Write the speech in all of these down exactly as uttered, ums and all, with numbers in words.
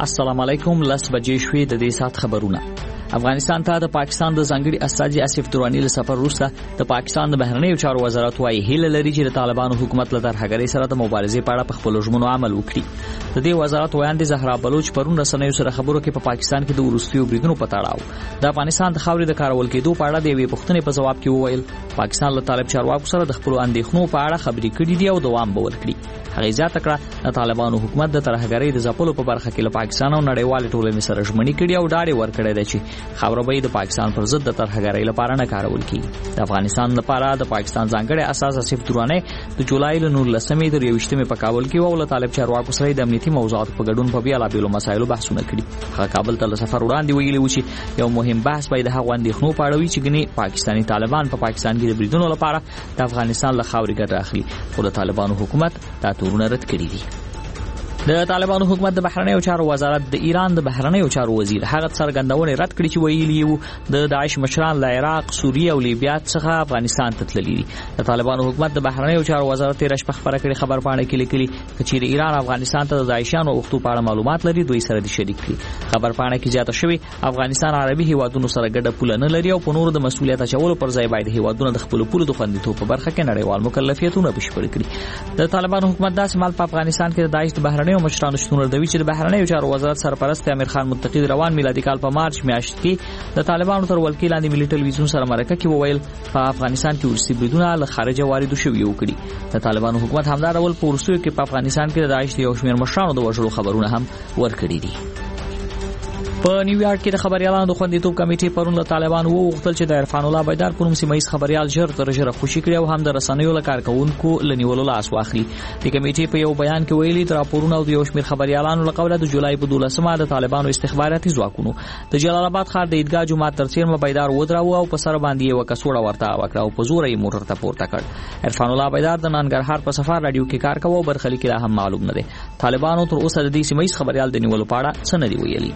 السلام علیکم. لس بجې شوې د دې سات خبرونه. افغانستان ته د پاکستان د ځانګړي استازي اسف درانی له سفر وروسته د پاکستان د بهرنیو چارو وزارت وايي هیله لري چې د طالبانو حکومت له ترهګرۍ سره د مبارزې په اړه په خپلو ژمنو عمل وکړي. د دې وزارت ویاندې زهرا بلوچ پرون رسنیو سره خبرو کې په پاکستان کې د وروستیو بریدونو په تړاو د افغانستان د خاورې د کارول کېدو په اړه د یوې پوښتنې په جواب کې وویل پاکستان له طالب چارواکو سره د خپلو اندېښنو په اړه خبرې کړې دي او دوام به ورکړي. هغه زیاته کړه د طالبانو حکومت د ترهګرۍ د ځپلو په برخه کې له پاکستان او نړیوال ټولنې سره ژمنې کړي او ډاډ ورکړی دی چې خاوره به د پاکستان پر ضد د ترهګرۍ لپاره نه کارول کیږي. د افغانستان لپاره د پاکستان ځانګړي اساس اسف درانی د جولای له نولسمې تر یوویشتمې په کابل کې او له طالب چارواکو سره د امنیتي موضوعاتو په ګډون په بیلابېلو مسایلو بحثونه کړي. هغه کابل ته له سفر وړاندې ویلي و چې یو مهم بحث به د هغو اندېښنو په اړه وي چې ګنې پاکستاني طالبان په پاکستان کې د بریدونو لپاره د افغانستان له خاورې ګټه اخلي خو د طالبانو حکومت دا تورونه رد کړي دي. د طالبانو حکومت د بهرنیو چارو وزارت د ایران د بهرنیو چارو وزیر هغه څرګندونه رد کړې چې ویلي وو د داعش مشران له عراق، سوریه او لیبیا څخه افغانستان ته تللي دي. د طالبانو حکومت د بهرنیو چارو وزارت تیر شپه خبره کړې خبر پاڼه کې لیکلي چې ایران افغانستان ته د داعشانو وختو په اړه معلومات لري دوی سره دي شریک کړي. خبر پاڼه کې زیاته شوی افغانستان عربي هیوادونو سره ګډه پوله نه لري او په نورو د مسولیت اچولو پر ځای باید هیوادونه د خپل پولو د خوندیتوب په برخه کې نړیوال مکلفیتونه بشپړ کړي. د طالبانو حکومت داسې مال په افغانستان کې د داعش د بهرنیو مشرانو شتون دوی چې د بهرنیو چارو وزارت سرپرست امیر خان متقی روان میلادي کال په مارچ میاشت کې د طالبانو تر ولکې لاندې ملي ټلویزیون سره مرکه کې وویل په افغانستان کې ورسي بریدونه له خارجه وارد شوي وکړي. د طالبانو حکومت همدا ډول په ورسیو کې په افغانستان کې د داعش یو شمېر مشرانو د وژلو خبرونه هم ورکړي دي. په نیویارک کې د خبريالانو د خوندیتوب کمیټې پرون له طالبانو وغوښتل چې د عرفان الله بیدار په نوم سیمایي خبريال ژر تر ژره خوشي کړي او هم د رسنیو له کارکونکو لنیولو لاس واخلي. د کمیټې په یو بیان کې ویلي تر راپورونه او د یو شمېر خبريالانو له قوله د جولای په دولسمه د طالبانو استخباراتي ځواکونو د جلال آباد ښار د عیدګاه جومات تر څیرمه بیدار ودراوه او په سر باندې یو کڅوړه ورته وکړه او په زور یې موټر ته پورته کړ. عرفان الله بیدار د ننګرهار په سفر رادیو کې کار کوي او برخلیک یې هم معلوم نه دی. طالبانو تر اوسه د دې سیمایي خبريال د نیولو په اړه څه نه دی ویلي.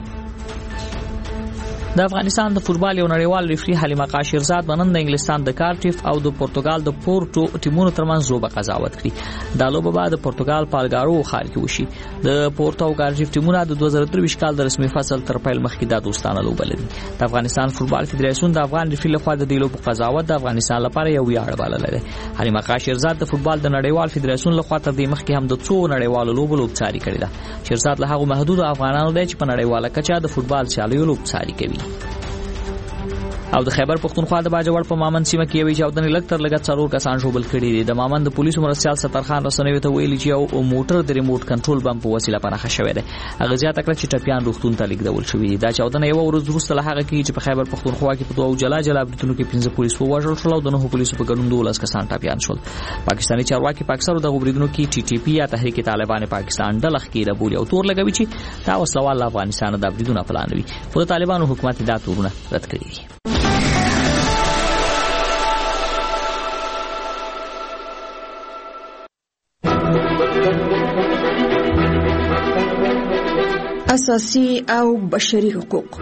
د افغانستان د فوتبال یو نړیوال ریفری حلیمه قاشرزاد نن د انګلستان د کارډیف او د پرتګال د پورټو ټیمونو ترمنځ لوبه قضاوت کړي. دا لوبه به د پرتګال پالګارو ښار کې وشي. د پورټو او کارډیف ټیمونه د دوه زره درویشت کال د رسمي فصل تر پیل مخکې د دوستانه لوبه لري. د افغانستان فوتبال فدراسیون د افغان ریفری لخوا د دې لوبو قضاوت د افغانستان لپاره یو ویاړ بللی دی. حلیمه قاشرزاد د فوتبال د نړیوال فدراسیون لخوا تر دې مخکې هم د څو نړیوالو لوبو لوبڅاري کړې ده. شیرزاد له هغو محدود افغانانو دی چې په نړیواله کچه د فوتبال سیالیو لوبڅاري کوي. او د خیبر پختونخوا د باجوړ په مامن سیمه کې یوې چاودنې لږ تر لږه څلور کسان ژوبل کړي دي. د مامن د پولیسو مرستیال سترخان رسنیو ته ویلي چې یو موټر د ریموټ کنټرول بم په وسیله پنهخه شوی دی. هغه زیاته کړه چې ټپیان روغتون ته لیږدول شوي دي. دا چاودنه یو ورځ وروسته له هغه کې چې په خیبر پختونخوا کې په دوه جلا جلا بریتونو کې پنځه پولیس ووژل شول او د نهو پولیسو په ګډون دولس کسان ټپیان شول. پاکستاني چارواکي په اکثرو دغو بریدونو کې ټي ټي پی یا تحریک طالبان پاکستان ډله ښکېره بولي او تور لګوي چې دا وسلوال افغانستان د بریدونو پلانوي. خو د طالبانو حکومت دا تورونه رد کړي دي. اساسي او بشري حقوق.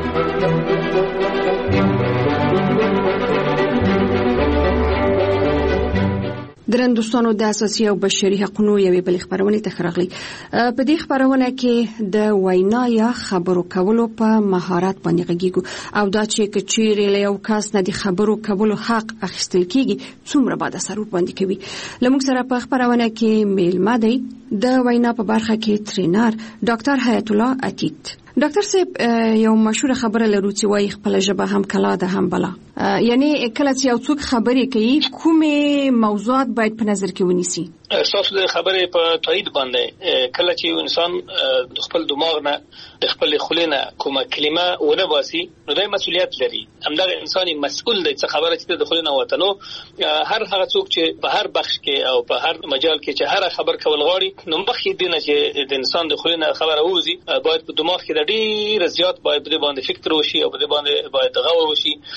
درن دوستانو د اساسي او بشري حقوقو یوې بل خبرونه ته خراغلي. په دې خبرونه کې د وینا یا خبرو کولو په مهارت باندې غږیږو او دا چې کچېرې له یو کس نه د خبرو کولو حق اخیستل کیږي څومره باید اثر باندې کوي. لمونږ سره په خبرونه کې میلمه دی د وینا په برخه کې ټرینر ډاکټر حیات الله عتیق. ډاکټر صاحب یو مشهور خبره لرو چې وايي خپل ژبه هم کلا ده هم بلا. یعنی کله چې یو څوک خبرې کوي کومه موضوعات باید په نظر کې ونیسي؟ اساس د خبرې په تایید باندې کله چې انسان د خپل دماغ نه د خپل خلینه کومه کلمه ونه باسي نو د مسؤلیت لري. همدغه انسان مسؤل دی چې خبره چې د خلینه وته نو هر هغه څوک چې په هر بخش کې او په هر مجال کې چې هر خبر کول غواړي نو مخکې دینه چې د انسان د خلینه خبره ووزي باید په دماغ کې د ډیر زیات باید په باندې فکر وشي او په باندې باید غور وشي. ترننګ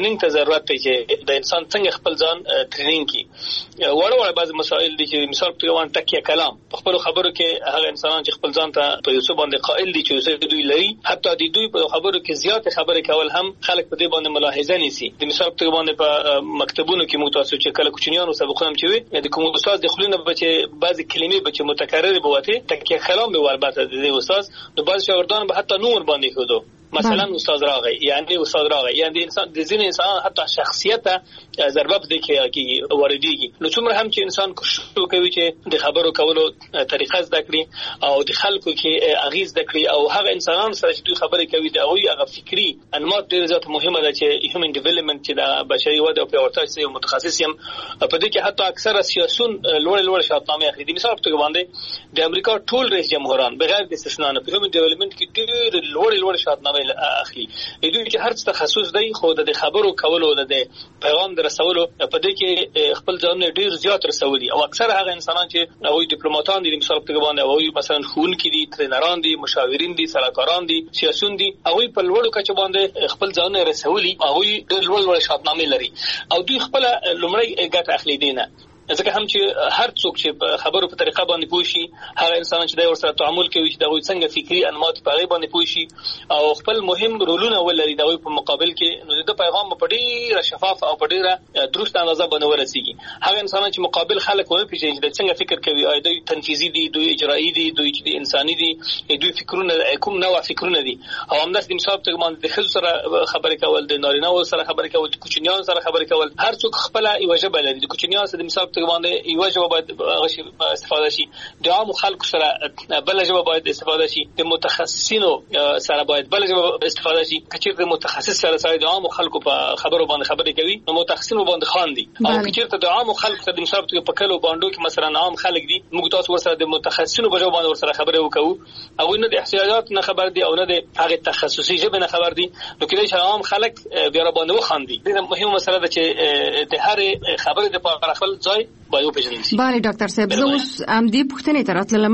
ټریننګ ته ضرورت دی چې د انسان څنګه خپل ځان ټریننګ کړي. وړ وړ بعض مسائل دي چې مثال په توګه تکیه کلام په خپل خبرو کې هغه انسانان چې خپل ځان ته په یوسف باندې قائل دي چې دوی لري حتی د دوی په خبرو کې زیات خبرې کول هم خلک په دې باندې ملاحظه نیسي. د مثال په توګه باندې په مکتبونو کې متاسو چې کله کوچنیانو سبقونه چوي د کوم استاد د خلینو بچي بعضی کلمې بچي متکرر بوته تکیه کلام به وربته د استاد د بعض شاګردان به حتی نور باندې کېدو مثلا استاد راغی یعنی استاد راغی یعنی انسان د ځین انسان حتی شخصیت ضربه بده کې وردیږي. نو څومره هم چې انسان کوشش کوي چې د خبرو کولو طریقه زده کړي او د خلکو کې اغیز زده کړي او هغه انسانان سره چې دوی خبرې کوي د هغوی هغه فکری انماط ډېر زیات مهمه ده چې هیومن ډیولپمنت چې د بشري وده او پیاوړتیا سره متخصص یم په دې کې حتی اکثره سیاسيون لوړ لوړ شاهنامه اخلي. د مثال په توګه باندې د امریکا ټول رئیس جمهوران بغیر د استثنا نه په هیومن ډیولپمنت کې ډېر لوړ لوړ شاهنامه اخلي. دوی چې هر څه تخصص دی خو د خبرو کولو د پیغام در رسولو په دې کې خپل ځان ډیر زیات رسولي او اکثر هغه انسانان چې هغوی ډیپلوماټان دي مثال په توګه باندې هغوی مثلا ښوونکي دي ټرینران دي مشاورین دي سلاکاران دي سیاسيون دي هغوی په لوړو کچه باندې خپل ځان رسولي هغوی ډیر لوړ لوړ شاهنامه لري او دوی خپل لومړی ګټه اخلي دي نه ځکه هم چې هر څوک چې خبرو په طریقه باندې پوه شي هغه انسان چې د ورسره تعامل کوي چې دغه څنګه فکری انماط په غي باندې پوه شي او خپل مهم رولونه ولري دغه په مقابل کې نو د پیغام په ډیره شفاف او په ډیره درست اندازه باندې ورسیږي. هغه انسان چې مقابل خلک ونه پیژني چې څنګه فکر کوي اې دوی تنفیذي دي دوی اجرایی دي دوی چې انساني دي دوی فکرونه کوم نوع فکرونه دي او همداس د مثال په باندې د خل سره خبرې کول د نارینه سره خبرې کول د کوچنیانو سره خبرې کول هر څوک خپل یو ژبه لري. د کوچنیانو سره د مثال باندې یو ژبه باید استفاده شي د عام خلکو سره بل ژبه باید استفاده شي د متخصصینو سره باید بل ژبه استفاده شي کچیر د متخصص سره سره د عام خلکو په خبرو باندې خبرې کوي نو متخصصینو باندې خان دي او کچیر ته د عام خلکو سره د مثال په کلو باندې کې مثلا عام خلک دي موږ تاسو ورسره د متخصصینو په ژبه باندې ورسره خبرې وکړو او نه د احتیاجات نه خبر دي او نه د هغه تخصصي ژبه نه خبر دي نو کله چې عام خلک بیا را باندې وخاندي دا مهمه مسله ده چې د هر خبرې د په خپل ځای باید وپیژنل شي. بله ډاکټر صاحب زه اوس ام دې پوښتنې ته راتلم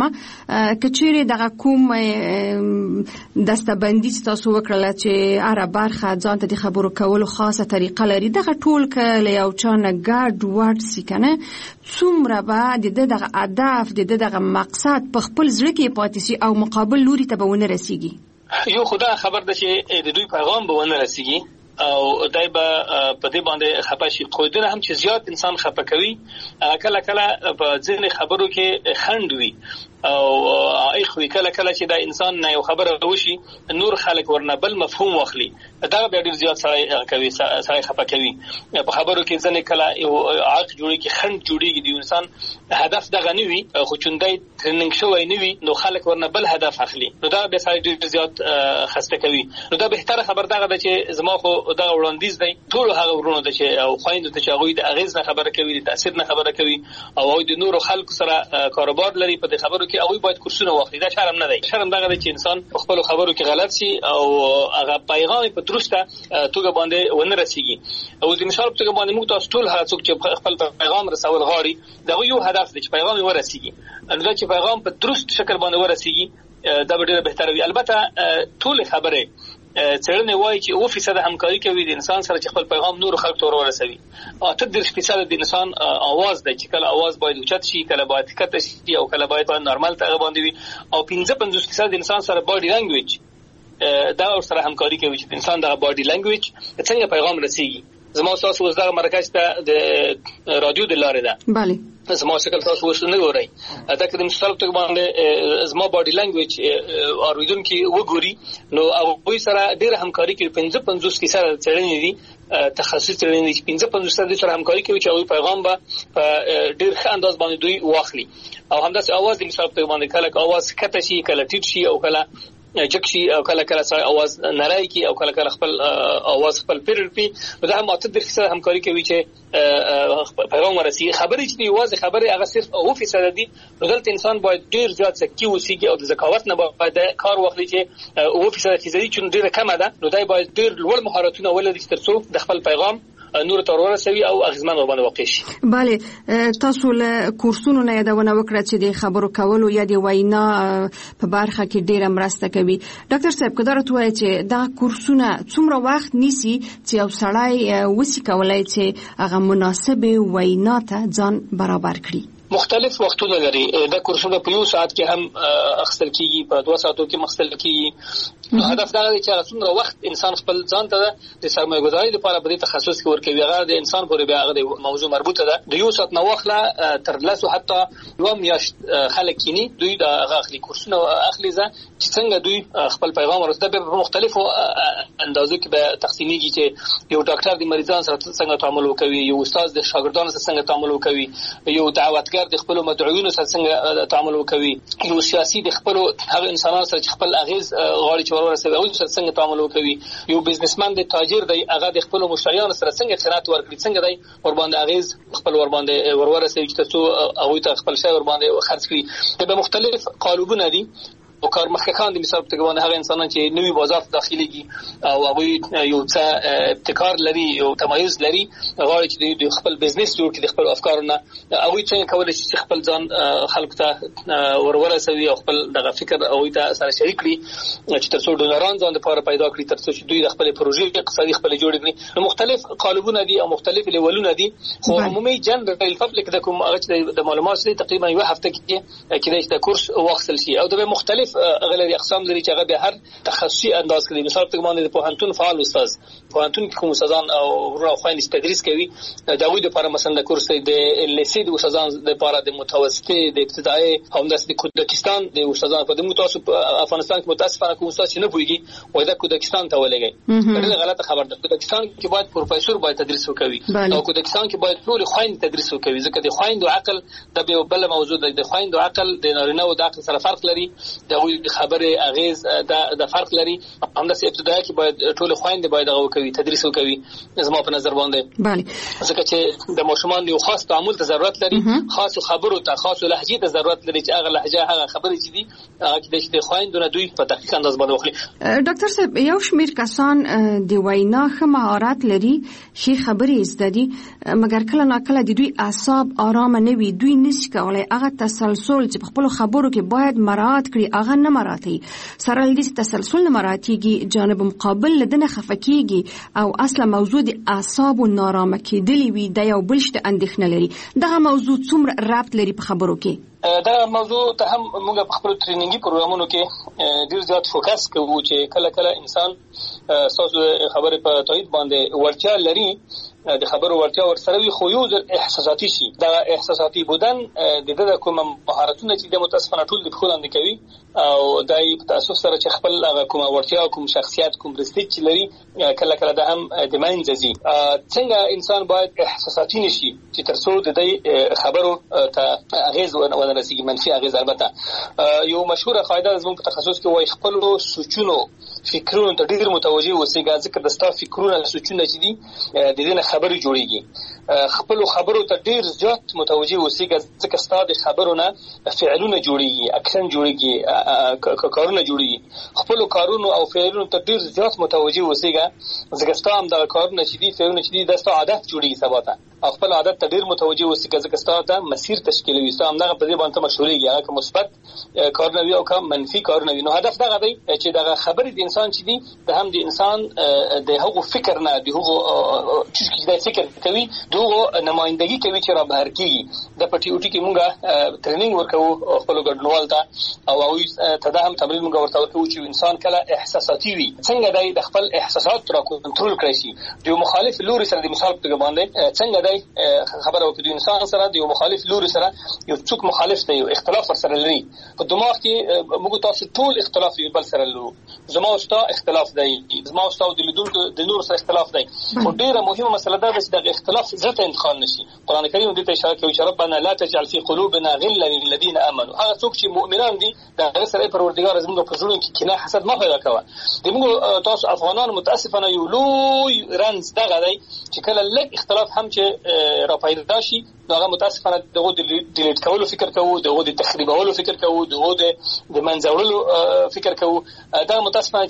کچېرې دغه کوم دستبندي تاسو وکړه چې اره برخه ځان ته د خبرو کولو خاصه طریقه لري دغه ټول کله یو چانه ګډ وډ سي کنه څومره بعد د دغه هدف د دغه مقصد په خپل ځړ کې پاتې سي او مقابل لوري ته به ونه رسیږي. یو خدا خبر ده چې د دوی پیغام به ونه رسیږي او دای به په دې باندې خپه شي خو دغه هم چې زیات انسان خپه کوي کله کله په ځینې خبرو کې خند وي او اخوي کله کله چې دا انسان نه یو خبره وشي نور خلک ورنه بل مفهوم واخلي دا به ډیر زیات سره کوي سره خپه کوي په خبرو کې ځنه کله یو عاق جوړي کې خند جوړيږي د انسان هدف دغه نه وي خو چوندای ټریننګ شوی نه وي نو خلک ورنه بل هدف اخلي نو دا به سره ډیر زیات خسته کوي. نو دا به تر خبر دغه چې زما خو دا وړاندیز دی ټول هغه ورونه د چې او خويند ته چې هغه د اغیز نه خبره کوي د تاثیر نه خبره کوي او هغه د نورو خلکو سره کاروبار لري په دې خبرو کې هغه باید کورسونه واخلي دا شرم نه دی. شرم دغه دی چې انسان په خپل خبرو کې غلط شي او هغه پیغام په درسته توګه باندې ونه رسیږي او د مثال په توګه باندې موږ تاسو ټول هڅه چې خپل پیغام رسول غواړي دا یو هدف دی چې پیغام ورسیږي نو دا چې پیغام په درست شکل باندې ورسیږي دا به ډیره بهتره وي. البته ټول خبره څېړنه وایي چې او فیصد همکاري کوي د انسان سره چې خپل پیغام نور خلکو ته ورسوي او ته د فیصد د انسان आवाज د چې کله आवाज باید اوچت شي کله باید کته شي او کله باید نارمل ته باندې وي او پنځه پنځوس فیصد د انسان سره باډي لانګویج دا سره همکاري کوي چې انسان د باډي لانګویج څنګه پیغام رسیږي. زما تاسو اوس دا مرکز ته د رادیو د لارې ده بله زما شکل تاسو اوس نه ګورئ دا کله مثال ته باندې زما باډي لانګویج اوریدونکو وګوري نو هغه سره ډېر همکاري کوي پنځه پنځوس فیصد څېړنې دي تخصص څېړنې دي پنځه پنځوس فیصد سره همکاري کوي چې هغه پیغام به په ډېر ښه انداز باندې دوی واخلي او همداسې اواز د مثال ته باندې کله اواز کته شي کله ټیټ شي او کله جک شي او کله کله سره اواز نړۍ کی او کله کله خپل اواز خپل پیرل پی دا هم ماته د سره همکاري کوي چې پیغام ورسي خبرې چې دی واز خبرې هغه صرف او فیصد دي نو دلته انسان باید ډیر زیات ذکی وسیږي او د ذکاوت نه باید کار واخلي چې او فیصد فیصدي چې ډیره کمه ده نو دای باید ډیر لوړ مهارتونه ولري ترڅو د خپل پیغام نور تر ورسوي او اغزمن ور باندې واقع شي. bale تاسو له کورسونو نه یادونه وکړه چې د خبرو کولو یا د وینا په برخه کې ډیره مرسته کوي. ډاکټر صاحب کدار توای چې دا کورسونه څومره وخت نیسي چې یو سړی وسی کولای چې هغه مناسبه وینا ته ځان برابر کړي؟ مختلف وختونه لري. دا کورسونه په یو ساعت کې هم اخستل کیږي، په دوه ساعتو کې مخستل کیږي. هدف دا دی چې څومره وخت انسان خپل ځان ته د سرمایه‌ګذاري لپاره په دې تخصص کې ورکوي. هغه د انسان پورې بیا هغه د موضوع مربوطه ده. د یو ساعت نه وخله تر لاسو حتی یو میاشت خلک کینی دوی دا هغه اخلي کورسونه اخلي ځکه چې څنګه دوی خپل پیغام ورسته په مختلفو اندازو کې به تقسیمیږي چې یو ډاکټر د مریضانو سره څنګه تعامل وکوي، یو استاد د شاګردانو سره څنګه تعامل وکوي، یو دعوتګر د خپل مدعوینو سره څنګه تعامل وکوي، یو سیاسي د خپل هغه انسانانو سره چې خپل اغیز غواړي چې ورسره او څنګه تعامل وکوي، یو بزنسمن د تاجر دی هغه د خپل مشتریانو سره څنګه خدمات ورکړي، څنګه دی ور باندې اغیز خپل ور باندې ورورسوي چې تاسو هغه ته خپل شی ور باندې خرڅ کړي. د مختلف قالبونه دي او کار مخکخان د مثال په توګه هغه انسانان چې نوی بازار داخليږي او هغه یو څه ابتکار لري، یو تمایز لري، غواړي چې د خپل بزنس جوړ کړي، د خپل افکارونه هغه څنګه کولای شي چې خپل ځان خلکو ته ورورسوي او خپل دغه فکر او ته سره شریک کړي چې ترڅو ډونران ځان لپاره پیدا کړي، ترڅو چې دوی د خپل پروژې اقتصادي خپل جوړ کړي. مختلف قالبونه دي او مختلف لیولونه دي. خو عمومي جنرال پبلک د کوم هغه د معلومات لري تقریبا یو هفته کې کې د کورس واخصل شي او د مختلف غلري اقسام لري چې هغه به هر تخصصي انداز کوي. مثال په توګه د پوهنتون فعال استاد پوهنتون کې کوم استادان او راخوین تدریس کوي دا وی د لپاره مثلا د کورس د لیسې د استادان د لپاره د متوسطه د ابتدایي هم د کودکستان د استادان په د متوسط افغانستان کې متاسفانه کوم استاد چې نه پويږي وای دا کودکستان ته ولګي. دا غلطه خبر ده. کودکستان کې باید پروفیسور باید تدریس وکوي او کودکستان کې باید ټول خويند تدریس وکوي ځکه د خويند او عقل د به بل موضوع د خويند او عقل د نارینه او د عقل سره فرق لري. دا خبره اغیز د د فرق لري. هم د ابتدایي کې باید ټول خويند باید هغه کوي تدریس وکوي زما په نظر باندې. بله ځکه چې د ماشومان یو خاص تعامل ته ضرورت لري، خاص خبرو ته خاص لهجه ته ضرورت لري چې هغه لهجه هغه خبرې چې دي هغه کې د خويندونه دوی په دقیق انداز باندې وخلي. ډاکټر صاحب یو شمیر کسان د وینا ښه مهارت لري، شي خبرې زده دي، مګر کله ناکله د دوی اعصاب آرام نه وي، دوی نشي کولای هغه تسلسل چې په خپل خبرو کې باید مراعات کړي هغه نه مراعاتي. سره لدې تسلسل نه مراعاتيږي، جانب مقابل لدنه خفکیږي او اصله موضوع د اعصاب او نارامه کېدلی وي د یو بل شته اندېښنه لري. دغه موضوع څومره ربط لري په خبرو کې؟ دا موضوع ته هم موږ په خپل ټریننګي پروګرامونو کې ډیر زیات فوکس کوو چې کله کله انسان تاسو خبره په تایید باندې ورچا لري، د خبرو ورتیا ورسره وي خو یو احساساتي شي. دا احساساتي بودن د دې کوم مهارتونه چې د متاسفانه ټول د خوندې کوي او دای په تاسو سره چې خپل هغه کوم ورتیا کوم شخصیت کوم رستیج چې لري کله کله د هم د مینځي. څنګه انسان باید احساساتي نشي چې ترڅو د دې خبرو ته اغیز ورسیږي، منفي اغیز. البته یو مشهوره قاعده زموږ په تخصص کې وایي خپل سوچونو فکرونو ته ډیر متوجي اوسئ ځکه د ستا فکرونه سوچونه چې دي د دې خبرې جوړيږي. خپل خبرو ته ډیر زیات متوجي اوسئ ځکه ستا د خبرو نه فعلونه جوړيږي، اکشن جوړيږي، کارونه جوړيږي. خپل کارونو او فعلونو ته ډیر زیات متوجي اوسئ ځکه ستا هم د کارونه چې دي فعلونه چې دي د ستا عادت جوړيږي سباته او خپل عادت ته ډیر متوجي اوسئ ځکه ستا د مسیر تشکیلوي. ستا هم دغه په دې باندې مشهوريږي هغه مثبت کارونه وي او کوم منفي کارونه وي. نو هدف دا دی چې دغه خبرې د انسان چې دي د هم د انسان د هغو فکر نه د هغو چې د فکر کوي دغه نمائندګي کوي چې را بهر کیږي. د پټي اوټي کې مونږه ټریننګ ورکوو خپل ګډونوال ته او هغه ته دا هم تمرین مونږ ورته ورکوو چې انسان کله احساساتي وي څنګه د خپل احساسات را کنټرول کړی شي. د مخالف لوري سره د مثال په باندې څنګه د خبره وکړي انسان سره د مخالف لوري سره یو څوک مخالف دی یو اختلاف سره لري په دماغ کې موږ تاسو ټول اختلاف یو بل سره لرو. زما او ستا اختلاف دی، زما او ستا د لیدونکو د نور سره اختلاف دی. خو ډیره مهمه مسله ده چې د اختلاف ذات انتقال نشي. قران کریم دې ته اشاره کوي چې ربنا لا تجعل في قلوبنا غلا للذين امنوا. هغه څوک چې مؤمنان دي د سره پروردګار زموږ په زړونو کې کینه حسد ما پیدا کوي. د موږ تاسو افغانان متاسفانه یو لوی رنځ دغه دی چې کله لږ اختلاف هم چې را پیدا شي نو هغه متاسفانه دغه د ډیلیټ کولو فکر کوو، دغه د تخریبولو فکر کوو، دغه د منځوړلو فکر کوو. دا متاسفانه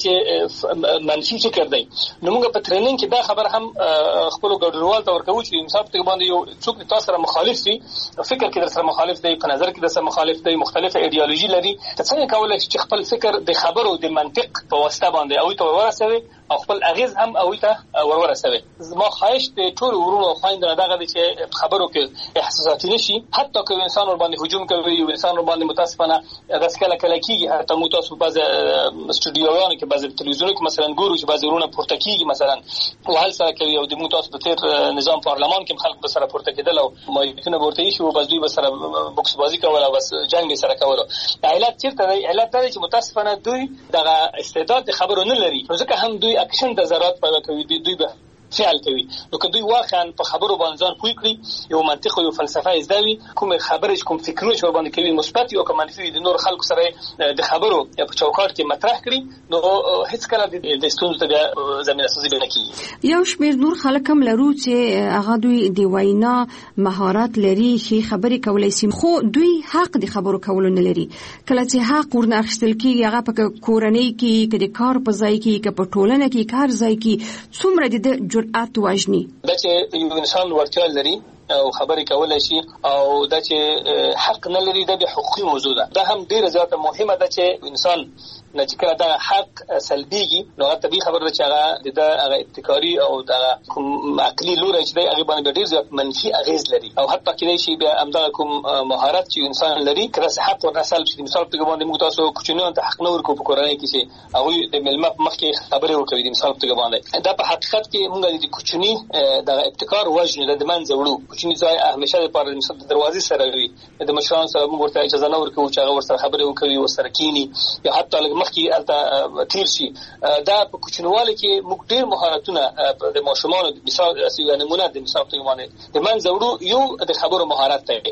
چې منفي فکر دی. نو موږ په ټریننګ کې دا خبر هم خپل ګډونوال ته ورکوو چې انصاف ته باندې یو څوک تاسو سره مخالف وي، فکر کې در سره مخالف دی، په نظر کې در سره مخالف دی، مختلفه ایدئولوژي لري، ته څنګه کولای شي چې خپل فکر د خبرو د منطق په واسطه باندې او ته ورسوي او خپل اغیز هم او ته ورورسوي. زما خواهش د ټول ورونو خويندو دغه دي چې خبرو کې احساساتي نشي، حتی که انسان ور باندې هجوم کوي او انسان ور باندې متاسفانه داس کله کله کیږي، حتی مو تاسو په استودیوګانو کې بعضی تلویزیونونو کې مثلا ګورو چې بعضی ورونه پورته کیږي مثلا وهل سره کوي او د مو تاسو د تیر نظام پارلمان کې خلک به سره پورته کېدل او مایکونه ورته شي او بس دوی به سره بوکس بازی کول او بس جنگ سره کول. علت چیرته دی؟ علت دا چې متاسفانه دوی دغه استعداد د خبرو نه لري، ځکه هم دوی اکشن د ضرورت پیدا کوي، دوی به فعل کوي. نو که دوی واقعا په خبرو باندې ځان پوي کړي، یو منطق او یو فلسفه زده وي، کوم خبرې کوم فکرونه چې باندې کوي مثبت او کوم منفي د نور خلکو سره د خبرو په چوکاټ کې مطرح کړي، نو هیڅ کله د ستونزو ته زمينه سازي نه کیږي. یو شمېر نور خلک هم لرو چې هغه دوی د وینا مهارت لري، شي خبرې کولای شي، خو دوی حق د خبرو کولو نه لري. کله چې حق ورنه اخیستل کیږي، هغه په کورنۍ کې کې د کار په ځای کې کې په ټولنه کې کار ځای کې څومره د جرأت واجني دا چې یو انسان ورته لري او خبرې کولای شي او دا چې حق نه لري د حقوقي موضوع ده. دا هم ډیره زیاته مهمه ده چې انسان نه چې کله دا حق سلبيږي نو طبيعي خبره ده چې هغه د هغه ابتکاري او د کوم عقلي لوري چې دی هغه باندې ډیر زیات منفي اغیز لري او حتی کله شي بیا همدا کوم مهارت چې انسان لري کله حق ورسال چې مثال په باندې موږ تاسو کوچنیان ته حق نه ورکو په کورنۍ کې چې هغه د ملمه مخکې خبرې وکړي مثال په باندې. دا په حقیقت کې موږ د کوچنی د ابتکار وجنه د منځ وړو کوچنی ځای همیشه لپاره مثلا د دروازې سره وي، د مشرانو سره موږ ورته اجازه نه ورکوو چې هغه ورسره خبرې وکړي او سره کینی یا حتی مخکې الته تیر شي. دا په کوچنواله کې موږ ډېر مهارتونه د ماشومانو د مثال یو نمونه د مثال په باندې د منځ وړو یو د خبرو مهارت دی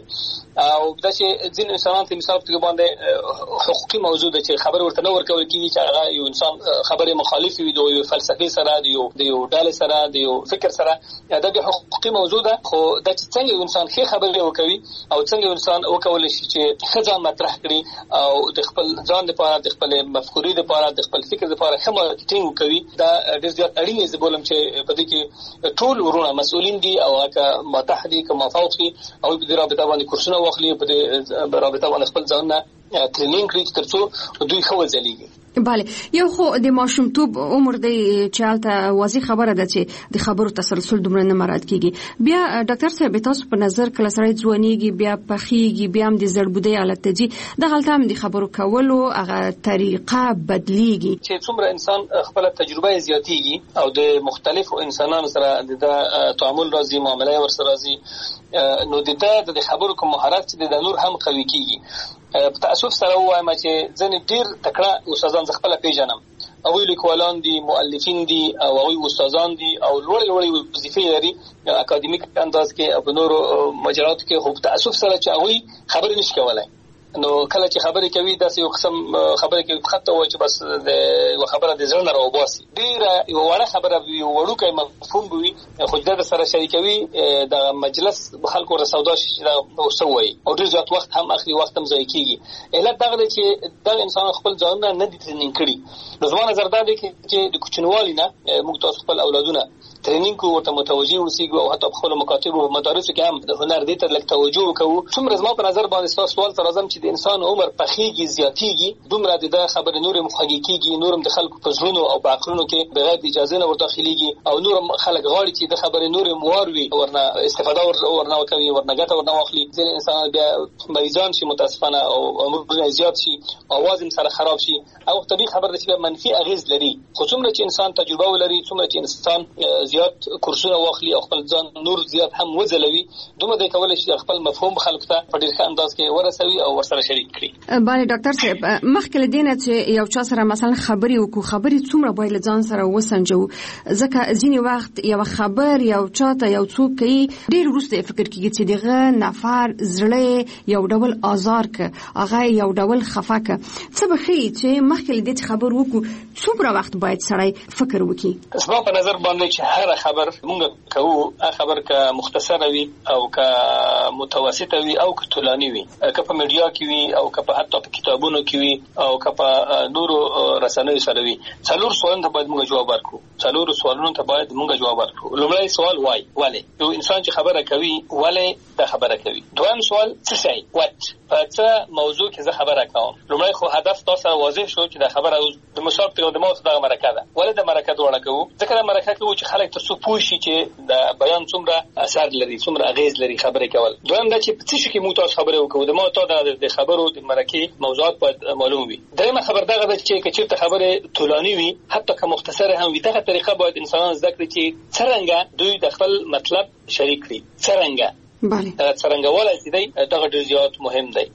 او دا چې ځین انسانان ته مثال په باندې حقوقي موضوع ده چې خبر ورته نه ورکول کیږي چې هغه یو انسان خبرې مخالف وي د یو فلسفي سره د یو د یو ډال سره د یو فکر سره دا د حقوقي موضوع ده. خو دا چې څنګه انسان ښه خبرې وکوي او څنګه انسان وکول شي چې خځه مطرح کړي او د خپل ځان لپاره د خپل مفکورې لپاره د خپل فکر لپاره ښه مارکیټینګ کوي، دا ډېر زیات اړین دی. بولم چې په دې کې ټول ورونه مسؤلین دي او هغه متحدي کوم فوقي او په دې رابطه باندې کورسونه واخلي، په دې رابطه باندې خپل ځان نه ټریننګ کړي ترڅو دوی خو ځلیږي. بله، یو خو د ماشومتوب عمر دی چې حالته واضح خبره ده چې د خبرو تسلسل دومره نه مراعات کیږي. بیا ډاکټر صاحب تاسو په نظر کله سره ځوانيږي بیا پخېږي بیا هم د زړبودۍ حالت ته ځي، د غلطه هم د خبرو کولو هغه طریقه بدلیږي چې څومره انسان خپل تجربه زیاتیږي او د مختلفو انسانانو سره د تعامل راځي، معاملې ورسره راځي، نو د د خبرو کوم مهارت د نور هم قوي کیږي. په تاسف سره وایم چې ځنې ډیر تکړه استادان خپل پیژنم او لیکوالان دي، مؤلفین دي او او استادان دي او لوړ لوړ وظیفې لري اکاډمیک انداز کې او نورو مجالاتو کې. خو په تاسف سره چې هغه خبرې نشي کولای، نو کله چې خبرې کوي داسې یو قسم خبرې کوي خطه وای چې بس د خبره د ځړنه راوباسي، ډیره یو وړه خبره یو وړوکی مفهوم وي خو د سره شریکوي د مجلس خلکو رسودا شي دا وسوي او ډیر ځات وخت هم اخلي، وخت هم ضایع کیږي. علت دا دی چې دا انسان خپل ځان نه دي ټریننګ کړي. نو زما نظر دا دی چې د کوچنوالي نه موږ تاسو خپل اولادونه ټریننګ کو ورته متوجي اوسېږو او حتی خپل مکاتب او مدارس کې هم د هنر دې ته لږ توجه وکړو. څومره زما په نظر باندې تاسو سوال تر ازم چې د انسان عمر پخېږي زیاتېږي دومره د خبرې نور مخګيږي، نورم د خلکو په ژوند او په عقلونو کې بغیر د اجازه نه ورداخليږي او نورم خلک غواړي چې د خبرې نور مواروي ورنه استفاده ورنه کوي، ورنه ګټه ورنه واخلي. ځینې انسان بیا مریضان شي متاسفانه او عمر زیات شي، اواز هم سره خراب شي او طبيعي خبر د چې منفي اغیز لري. خو څومره چې انسان تجربه ولري، څومره چې انسان زیات کورسونه واخلي او خپل ځان نور زیات هم وځلوي، دومره د کولای شي خپل مفهوم خلکو ته په ډیر ښه انداز کې ورسوي او ورسره شریک کړي. بله ډاکټر صاحب، مخکې له دې نه چې یو چا سره مثلا خبرې وکړو، خبرې څومره باید ځان سره وسنجو، ځکه ځینې وخت یو خبر یو چاته یو څوک کوي ډیر وروسته فکر کوي چې دغه نفر زړه یو ډول آزار ک هغه یو ډول خفه ک څه بخي چې مخکې له دې خبر وکړو څومره وخت باید سړی فکر وکړي؟ زما په نظر باندې چې هر خبر مونږ کوو خبر که مختصره وي او که متوسطه وي او که طولاني وي، که په میډیا کې وي او که په حتی په کتابونو کې وي او که په نورو رسنیو سره وي، څلور سوالونو ته باید مونږ جواب ورکړو. څلور سوالونو ته باید مونږ جواب ورکړو. لومړی سوال وای ولې یو انسان چې خبره کوي ولې دا خبره کوي. دویم سوال څه شي وات په څه موضوع کې زه خبره کوم. لومړی خو هدف تاسو واضح شو چې دا خبره د مصاب ته د موضوع د مرکه ده. ولې د مرکه جوړه کوو؟ ځکه د مرکه کوو چې خلک تاسو پوه شي چې د بیان څومره اثر لري، څومره اغیز لري خبرې کول. دویم دا چې په څه شي کې موږ تاسو خبرې وکړو، د موضوع د خبرو د مرکه موضوعات باید معلوم وي. دریمه خبر دا ده چې کچې خبره طولانی وي حتی که مختصره هم وي، دغه طریقه باید انسانان زده کړي چې څنګه دوی د خپل مطلب شریک کړي. څنګه بله څنګه ولای چې دی دغه ډیر زیات مهم دی.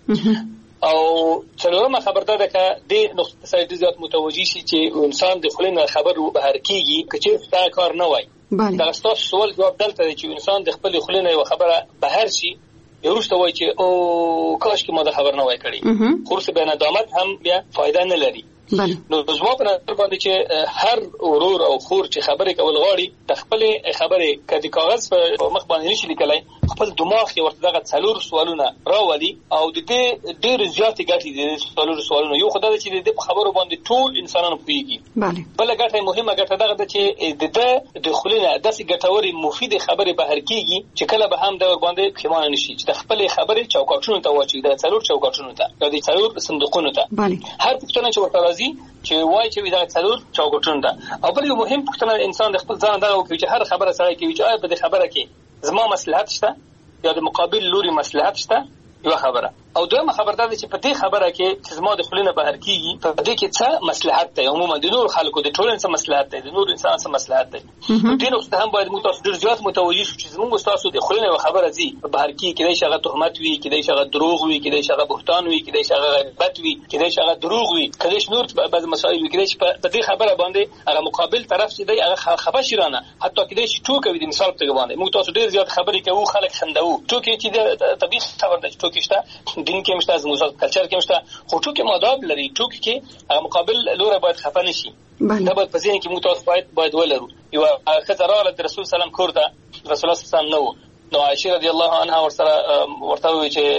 او څلورمه خبر دا ده چې د نقطه سره زیات متوجي شي چې انسان د خلینو خبر بهر کیږي کچې دا کار نه وای. دا تاسو سوال جواب دلته چې انسان د خپل خلینو یو خبره بهر شي یوسته وای چې او کاش کې ما دا خبر نه وای کړی، خو څه به ندامت هم بیا فائدہ نه لري. نو زما په نظر باندې چې هر ورور او خور چې خبرې کول غواړي د خپل خبرې کدي کاغذ په مخ باندې نشي لیکلای، خپل دماغ کې ورته دغه څلور سوالونه راولي او د دې ډېر زیاتې ګټې دي. څلور سوالونه یو خدای چې د خبرو باندې ټول انسانانو پوهیږي. بله بل ګټه مهمه ګټه دغه ده چې د د خلینو داسې ګټوري مفید خبرې بهر کیږي چې کله به هم د ور باندې پښیمانه نشي چې د خپل خبرې چوکاټونو ته واچي، د څلور چوکاټونو ته د څلور صندوقونو ته. هر پښتنه چې ورته چې وای چې دا څلور چوکاټونه ده. او بل یو مهم پوښتنه انسان د خپل ځان دا وکړي چې هر خبره سره کوي چې آیا په دې خبره کې زما مصلحت شته یا د مقابل لوري مصلحت شته، یو خبره. او دویمه خبر دا چې په دې خبره کې چې زما د خلینو بهر کیږي په دې کې څه مصلحت دی، عموما د نور خلکو د ټولنې څه مصلحت دی، د نور انسان څه مصلحت دی. دې نقطه هم باید موږ تاسو ډیر زیات متوجي شو چې زموږ تاسو د خلینو خبره زی بهر کې کېدای شي هغه تهمت وي، کېدای شي هغه دروغ وي، کېدای شي هغه بهتان وي، کېدای شي هغه غیبت وي، کېدای شي هغه دروغ وي، کېدای شي نور بعض مسایل وي، کېدای شي په دې خبره باندې هغه مقابل طرف چې دی هغه خبر شرانه حتی کېدای شي ټوکې وي. د مثال په توګه باندې موږ تاسو ډیر زیات خبرې کوو، خلک خندو، ټوکې چې د طبيعي خبر ده، ټوکې شته دین کې مشته، زموږ کلچر کې مشته، خو ټوکې ماداب لري. ټوکې کې هغه مقابل لور باید خفه نشي. دا باید په ذهن کې موږ تاسو باید باید ولرو. یو خزراله د رسول سلام کور ته رسول الله سلام نو نو عائشه رضی الله عنها ورسره ورته وی چې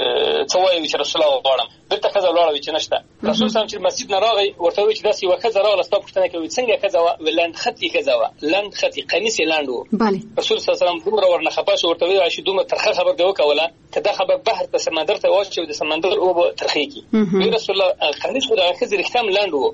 څه وایي چې رسول الله غواړم دلته خزر ولاړ وی چې نشته. رسول سلام چې مسجد نه راغی ورته وی چې داسې یو خزراله ستاسو پوښتنه کوي څنګه خزا ولند خطي خزا لند خطي قمیص لاندو. رسول صلی الله علیه وسلم دومره ورنه خپاش ورته وی عائشه دومره ترخه خبر دی وکوله کدا خبر بحر په سمندر ته واچو د سمندر او ترخی کی. رسول الله قمیص خو د خزر ختم لاندو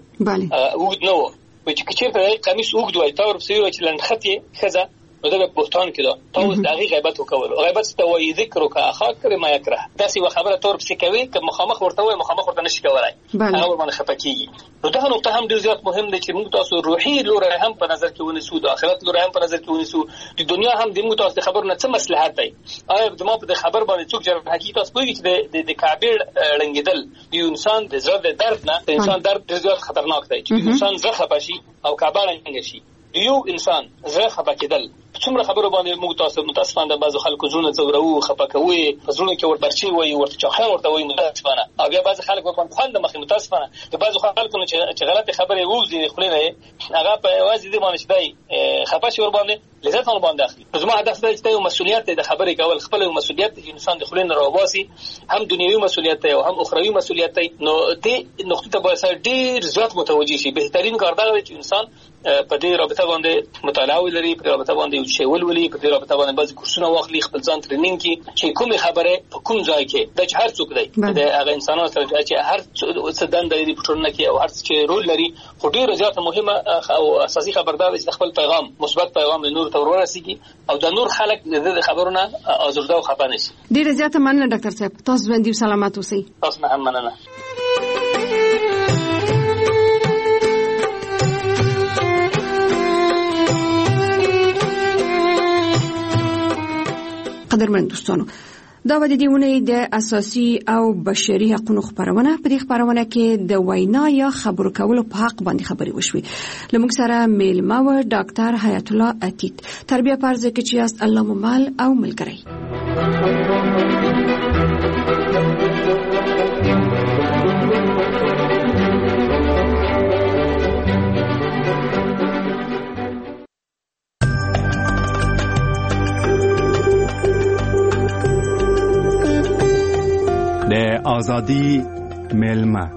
وګد نو وی چې کچې قمیص وګد وای تا ورسوي چې لند خطي خزا نو دا بهتان کړه. تاسو دغه غیبت وکول، غیبت ستوي ذکر کا اخاک کړه ما یکره، دا سی خبره تور پسې کوي که مخامخ ورته وای مخامخ ورته نشي کولای، هغه باندې خپکیږي. نو دا نقطه هم ډیر زیات مهم دی چې موږ تاسو روحي لور هم په نظر کې ونیسو، د آخرت لور هم په نظر کې ونیسو، د دنیا هم د موږ تاسو خبر نه څه مصلحت دی. آیا د ما په خبر باندې څوک جره حقیقت تاسو کوي چې د کعبه لنګیدل د انسان د زړه د درد نه، د انسان درد ډیر زیات خطرناک دی چې انسان زړه خپه شي او کعبه لنګ شي. یو انسان زړه خپه کېدل څومره خبرو باندې موږ تاسو متاسفانه بعضو خلکو زونه زورو خپه کوي، زونه کې وربرچی وي ورته چاخه ورته وي متاسفانه، او بیا بعض خلکو په خوند مخې متاسفانه د بعضو خلکو چې غلطه خبره ووزي خلینه هغه په واځي دي باندې شدای خپه شي ور باندې لذت ور باندې اخلي. زما هدف دی چې یو مسؤلیت د خبرې کول خپل مسؤلیت د انسان د خلینو راوباسي، هم دنیوي مسؤلیت او هم اخروی مسؤلیت. نو دې نقطه ته باید ډیر زیات متوجي شي. بهترین کار دا دی چې انسان په دې رابطه باندې مطالعه ولري، په رابطه باندې یو شی ولولي، په دې رابطه باندې بعض کورسونه واخلي، خپل ځان ټریننګ کی چې کومه خبره په کوم ځای کې د هر څوک دی د هغه انسانانو سره چې هر څه دنده لري په ټولنه کې او هر څه رول لري، خو ډیره زیاته مهمه او اساسي خبردار چې خپل پیغام مثبت پیغام له نور ته ورسیږي او د نور خلک د خبرونه ازرده او خفه نشي. ډیره زیاته مننه ډاکټر صاحب، تاسو باندې سلامات اوسئ. تاسو هم مننه. قدرمن دوستانو، دا و د دې ونې د اساسي او بشري حقوقو خبرونه. په دې خبرونه کې د وینا یا خبرو کولو په حق باندې خبرې وشوي. لمونږ سره میلمه و ډاکټر حیات الله عتیق، تربیه پرځ کې چې است الله ممال او ملګری. آزادی میلمه.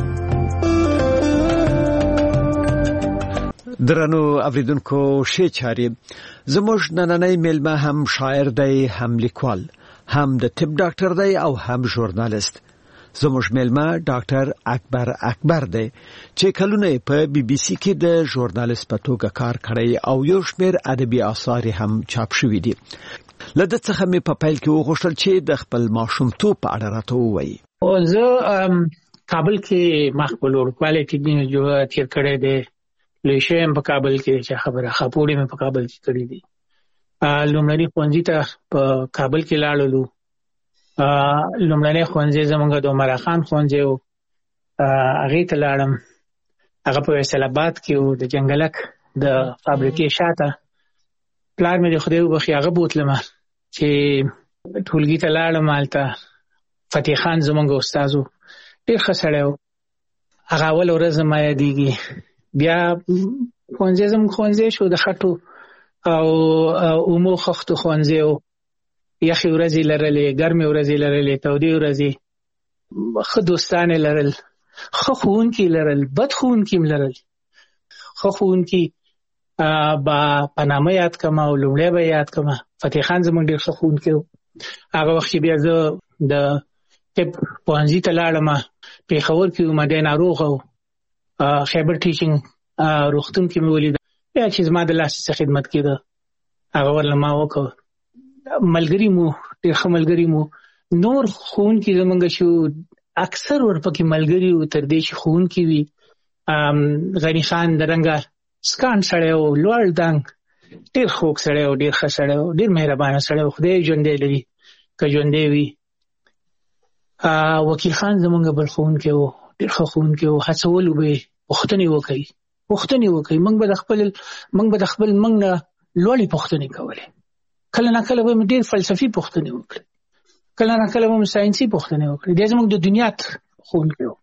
درنو اوریدونکو شه چاري زموږ نننۍ میلمه هم شاعر دی، هم لیکوال، هم د طب ډاکټر دی او هم ژورنالیست. زموږ میلمه ډاکټر اکبر اکبر دی چې کلونه په بي بي سي کې د ژورنالیست په توګه کار کړی او یو شمېر ادبي آثار هم چاپ شوي دي. له دې څخه مې په پیل کې وغوښتل چې د خپل ماشومتوب په اړه راته ووایي. زه کابل کې مخبل ورکواله کې جو تیر کړی دی. لیشم په کابل کې چې خبره خپوړې مې په کابل کې کړې دي. لومړني ښوونځي ته په کابل کې لاړلو. لومړني ښوونځي زمونږ د عمر خان ښوونځي و، هغې ته لاړم. هغه په فیصل آباد کې و، د جنګلک د فابریکې شاته. پلار مې د خدای وبخښي هغه بوتلم چې ټولګي ته لاړم. هلته فتح خان زمونږ استاد و، ډېر ښه سړی و. هغه اول ورځ زما یادېږي. بیا ښوونځی زموږ ښوونځی شو د خټو او اومو خښتو ښوونځی و. یخې ورځې لرلې، ګرمې ورځې لرلې، تودې ورځې. ښه دوستان یې لرل، ښه ښوونکي لرل، بد ښوونکي هم لرل. ښه ښوونکي به په نامه یاد کړم او لومړی به یاد کړم. فتح خان زموږ ډېر ښه ښوونکی و. هغه وخت چې بیا زه د طب پوهنځي ته لاړم، پېښور کې وم، دی ناروغه و. خیبر ټیچینګ روغتون کې مې ولیده. بیا چې زما د لاسې څه خدمت کېده هغه ورله ما وکړ. ملګري مو ډېر ښه ملګري مو. نور ښوونکي زمونږ شو اکثر ورپکې ملګري وو تر دې چې ښوونکي وي. غني خان د رنګه سکان سړی و، لوړ دنګ، ډېر خوږ سړی و، ډېر ښه سړی و، ډېر مهربانه سړی و. خدای ژوندی لري که ژوندی وي. وکیل خان زمونږ بل ښوونکی و، ډېر ښه ښوونکی و. هڅولو به یې پوښتنې وکړي پوښتنې وکړي موږ به د خپل موږ به د خپل موږ نه لوړې پوښتنې کولې. کله نه کله به مې ډېر فلسفي پوښتنې وکړي، کله نه کله به مې ساینسي پوښتنې وکړي. دی زموږ د دنیات ښوونکی و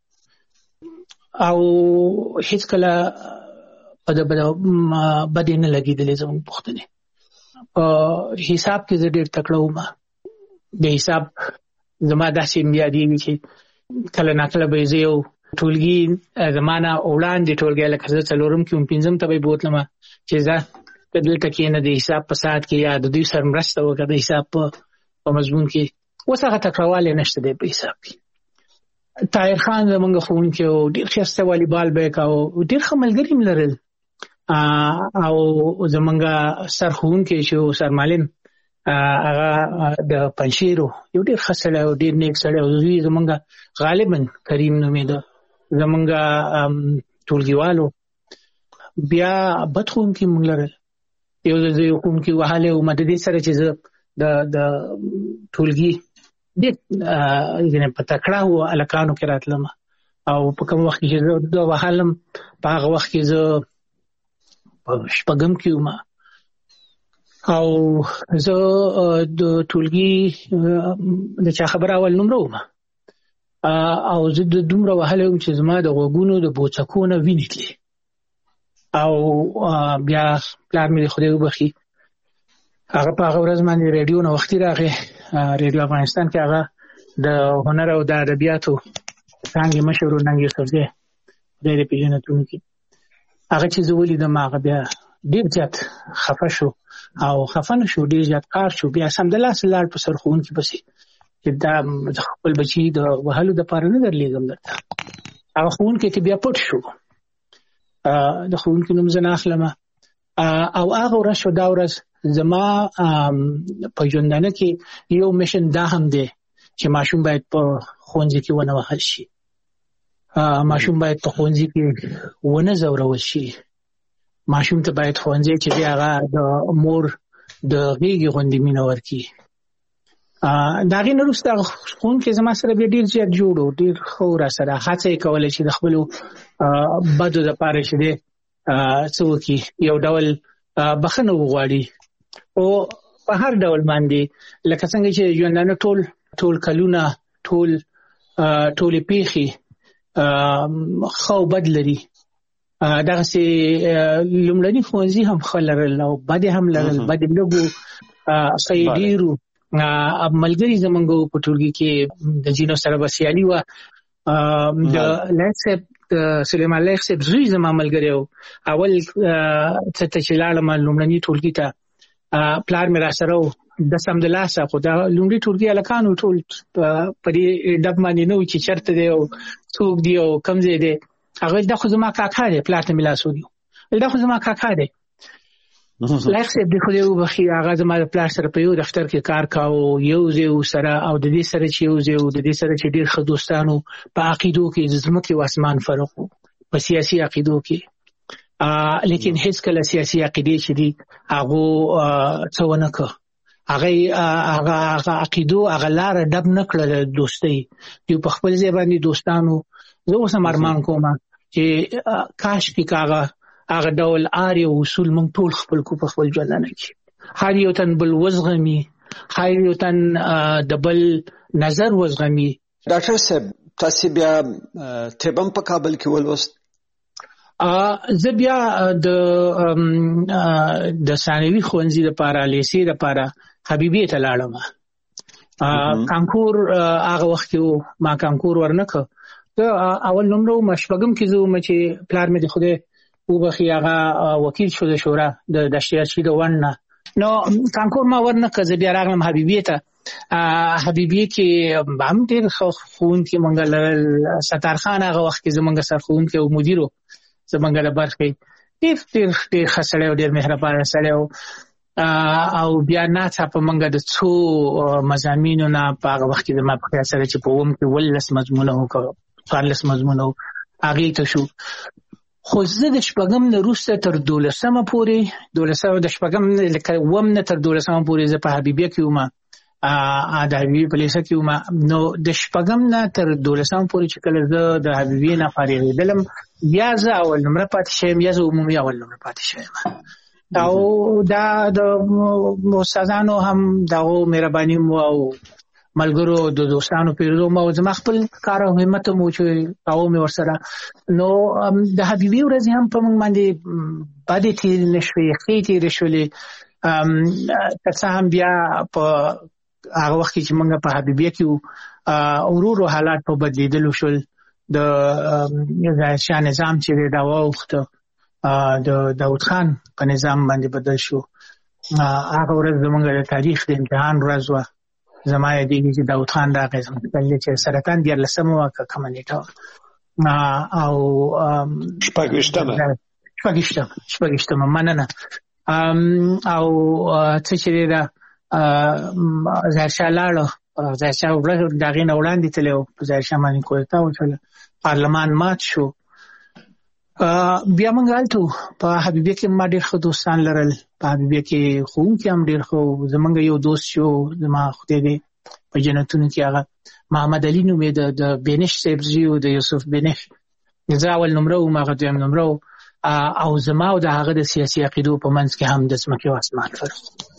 او هېڅکله بده بده بدې نه لګېدلې زموږ پوښتنې. په حساب کې زه ډېر تکړه وم. د حساب زما داسې یادېږي چې کله نه کله به زه یو ټولګي زما نه وړاندې ټولګی لکه زه څلورم کې وم، پنځم ته به یې بوتلم چې ځه دلته کښېنه د حساب په ساعت کې یا د دوی سره مرسته وکړه د حساب په مضمون کې. اوس هغه تکړهوالی نشته دی په حساب کې. طاهر خان زموږ ښوونکی و، ډېر ښایسته والیبال به یې کاوه، ډېر ښه ملګري هم لرل. او زموږ سر ښوونکی چې و سر معلم هغه د پنجشیر و، یو ډېر ښه سړی و، ډېر نیک سړی و. زوی زموږ غالبا کریم نومېده، زموږ ټولګیوالو. بیا بد ښوونکي موږ لرل. یو ځل زه یو ښوونکي وهلی وم د دې سره چې زه د د ټولګي ډېر یعنې په تکړه و هلکانو کې راتلم او په کوم وخت کې چې زه د وهلم په هغه وخت کې زه په شپږم کې وم او زه د ټولګي د چا خبره اول نمره وم او زه د دومره وهلی وم چې زما د غوږونو د بوڅکو نه وینې تلې. او بیا پلار مې د خدای وبخښي هغه په هغه ورځ باندې ریډیو نه وختي راغی، ریډیو افغانستان کې هغه د هنر او د ادبیاتو څانګې مشر و ننګ یوسفزی، خدای دې پېژنتونکي. هغه چې زه ولیدم هغه بیا ډېر زیات خفه شو او خفه نه شو، ډېر زیات کار شو. بیا سمدلاسه لاړ په سر ښوونکي پسې چې دا خپل بچي د وهلو دپاره نه درلېږم درته. هغه ښوونکی ته بیا پټ شو، د ښوونکي نوم زه نه اخلم. او هغه ورځ شو دا ورځ زما په ژوندانه کې یو میشن دا هم دی چې ماشوم باید په ښوونځي کې ونه وهل شي، ماشوم باید په ښوونځي کې ونه ځورول شي، ماشوم ته باید ښوونځی چې دی هغه د مور د غېږې غوندې مینه ورکړي. د هغې نه وروسته ښوونکی زما سره بیا ډېر زیات جوړ و، ډېر ښه و راسره. هڅه یې کوله چې د خپلو بدو دپاره چې دی څه وکړي، یو ډول بخښنه وغواړي او په هر ډول باندې لکه څنګه چې ژوندانه ټول ټول کلونه ټول ټولې پیښې ښه او بد لري، دغسې لومړني ښوونځي هم ښه لرل او بد هم لرل. بد یې لږ و، ښه یې ډېر و. ملګری زمونږ په ټولګي کې د جینو سره بسیالي و د لاسب سلیمان لیک صاحب زوی زما ملګری و. اول څه چې لاړم لومړني ټولګي ته پلار مې را سره و د سمدلاسه خو دا لومړي ټولګي هلکانو ټول په دې ډب باندې نه و چې چېرته دی او څوک دی او کوم ځای دی. هغه دا خو زما کاکا دی، پلار ته مې لاس ونیو، دا خو زما کاکا دی. لایق صاحب د خدای وبخښي هغه زما د پلار سره په یو دفتر کې کار کاوه، یو ځای سره او د دې سره چې یو ځای د دې سره چې ډېر ښه دوستانو په عقیدو کې د ځمکې او اسمان فرق و په سیاسي عقیدو کې، لیکن هیڅ کله سیاسي عقیدې چې دي هغو څه ونه کړه، هغه هغه عقیدو هغه لاره ډب نه کړله دوستۍ. دوی په خپل ځای باندې دوستانو. زه اوس هم ارمان کوم چې کاش کې هغه هغه ډول آر یو اصول موږ ټول خپل کو په خپل ژوندانه کې، هر یو تن بل وزغمي، هر یو تن د بل نظر وزغمي. ډاکټر صاحب تاسو بیا طبم په کابل کې ولوست؟ زه بیا د د ثانوي ښوونځي لپاره لیسې لپاره حبیبیې ته لاړم. کانکور هغه وخت کې ما کانکور ورنکړ. اول نمره وم شپږم کې زه وم چې پلار مې د خدای وبخښي هغه وکیل شو د شورا د دشتیاشي د ون نه. نو کانکور ما ورنکړ. زه بیا راغلم حبیبیې ته. حبیبیې کې هم ډېر ښوونکي موږ لرل. ستار خان هغه وخت کې زموږ سرښوونکی او مدیر و زمونږ د برخې، ډېر ډېر ډېر ښه سړی و، ډېر مهربانه سړی و. او بیا ناڅاپه موږ د څو مضامینو نه په هغه وخت کې زما په خیال سره چې په اووم کې اوولس مضمونه و که څوارلس مضمونه و هغې ته شو. خو زه د شپږم نه وروسته تر دولسمه پورې دولسمه د شپږم لکه اووم نه تر دولسمه پورې زه په حبیبیه کې وم، د حبیبیې په لیسه کې وم. نو د شپږم نه تر دولسمه پورې چې کله زه د حبیبیې نه فارغېدلم یا زه اول نمره پاتې شویم یا زه عمومي اول نمره پاتې شویم. او دا د استادانو هم دغو مهرباني مو او ملګرو د دوستانو پیرودو مو زما خپل کار او همت مو چې کاوه مې ورسره. نو د حبیبیې ورځې هم په موږ باندې بدې تېرې نه شوې، ښې تېرې شولې. که څه هم بیا په هغه وخت کې چې موږ په حبیبیه کې وو ورو ورو حالات په بدلیدلو شول. د ظاهرشاه نظام چې دی دا واوښته، د داود خان په نظام باندې بدل شو. هغه ورځ زموږ د تاریخ د امتحان ورځ وه. زما یادېږي چې داود خان راغی زموږ کلي چې سرطان دیارلسمه وه که کومه نېټه وه او شپږویشتمه شپږویشتمه شپږویشتمه مننه. او څه چې دی دا ظاهرشاه لاړه، ظاهرشاه د هغې نه وړاندې تللی و، په ظاهرشاه باندې کودتا وشوله، پارلمان مات شو. بیا موږ هلته وو. په حبیبیه کې ما ډېر ښه دوستان لرل. په حبیبیه کې ښوونکي هم ډېر ښه وو. زموږ یو دوست چې و زما خدای دې په جنتونو کې هغه محمد علي نوم یې د بینش صاحب زوی و، د یوسف بینش. زه اول نمره وم، هغه دویم نمره و. او زما او د هغه د سیاسي عقیدو په منځ کې هم د ځمکې او اسمان فرق.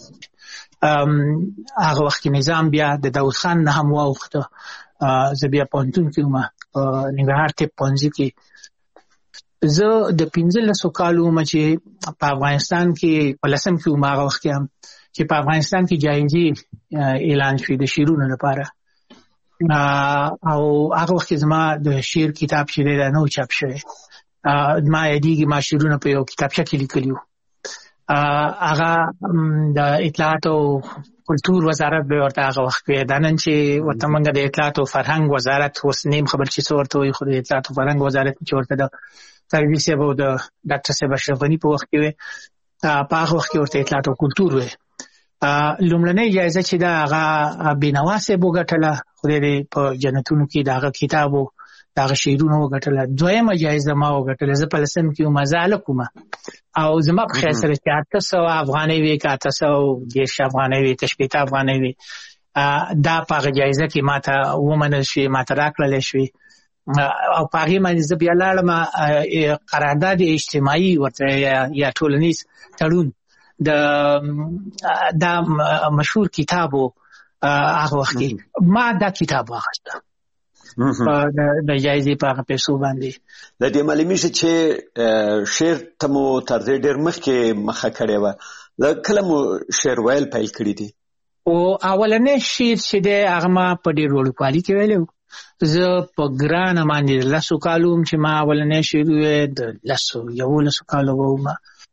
هغه وخت کې نظام بیا د داود خان نه هم واوښته. زه بیا پوهنتون کې وم، په ننګرهار طب پوهنځي کې. زه د پنځلسو کالو وم چې په افغانستان کې په لسم کې وم، هغه وخت کې هم چې په افغانستان کې جایزې اعلان شوې د شعرونو لپاره. او هغه وخت کې زما د شعر کتاب چې دی دا نه و چاپ شوی. ما یادېږي ما شعرونه په یو کتابچه کې لیکلي وو. هغه د اطلاعات او کلتور وزارت به ورته هغه وخت کې دا نن چې ورته موږ د اطلاعات او فرهنګ وزارت اوس نیم خبر چې څه ورته وایي، خو د اطلاعات او فرهنګ وزارت چې ورته د طالبي صاحب او د ډاکټر صاحب اشرف غني په وخت کې وي، په هغه وخت کې ورته اطلاعات او کلتور وي. لومړنۍ جایزه چې دا هغه بینوا صاحب وګټله، خدای دې په جنتونو کې د هغه کتاب و د هغه شعرونه وګټله. دویمه جایزه ما وګټله، زه په لسم کې وم، زه هلک وم او زما په خیال سره چې اته سوه افغانۍ وي که اته سوه دېرش افغانۍ وي که شپېته افغانۍ وي، دا په هغه جایزه کې ما ته ومنل شوې، ما ته راکړلی شوې. او په هغې باندې زه بیا لاړم قرارداد اجتماعي ورته یا ټولنیز تړون، د دا مشهور کتاب و هغه وخت کې. ما دا کتاب واخیسته د جایزې په هغه پیسو باندې. د دې معلومیږي چې شعر ته مو تر دې ډېر مخکې مخه کړې وه. کله مو شعر ویل پیل کړي دي؟ او اولنې شعر چې دی هغه ما په ډېر وړوکوالي کې ویلی. زه په ګرانه باندې لسو کالو وم چې ما اولنې شعر وویل، د لسو یولسو کالو به وم،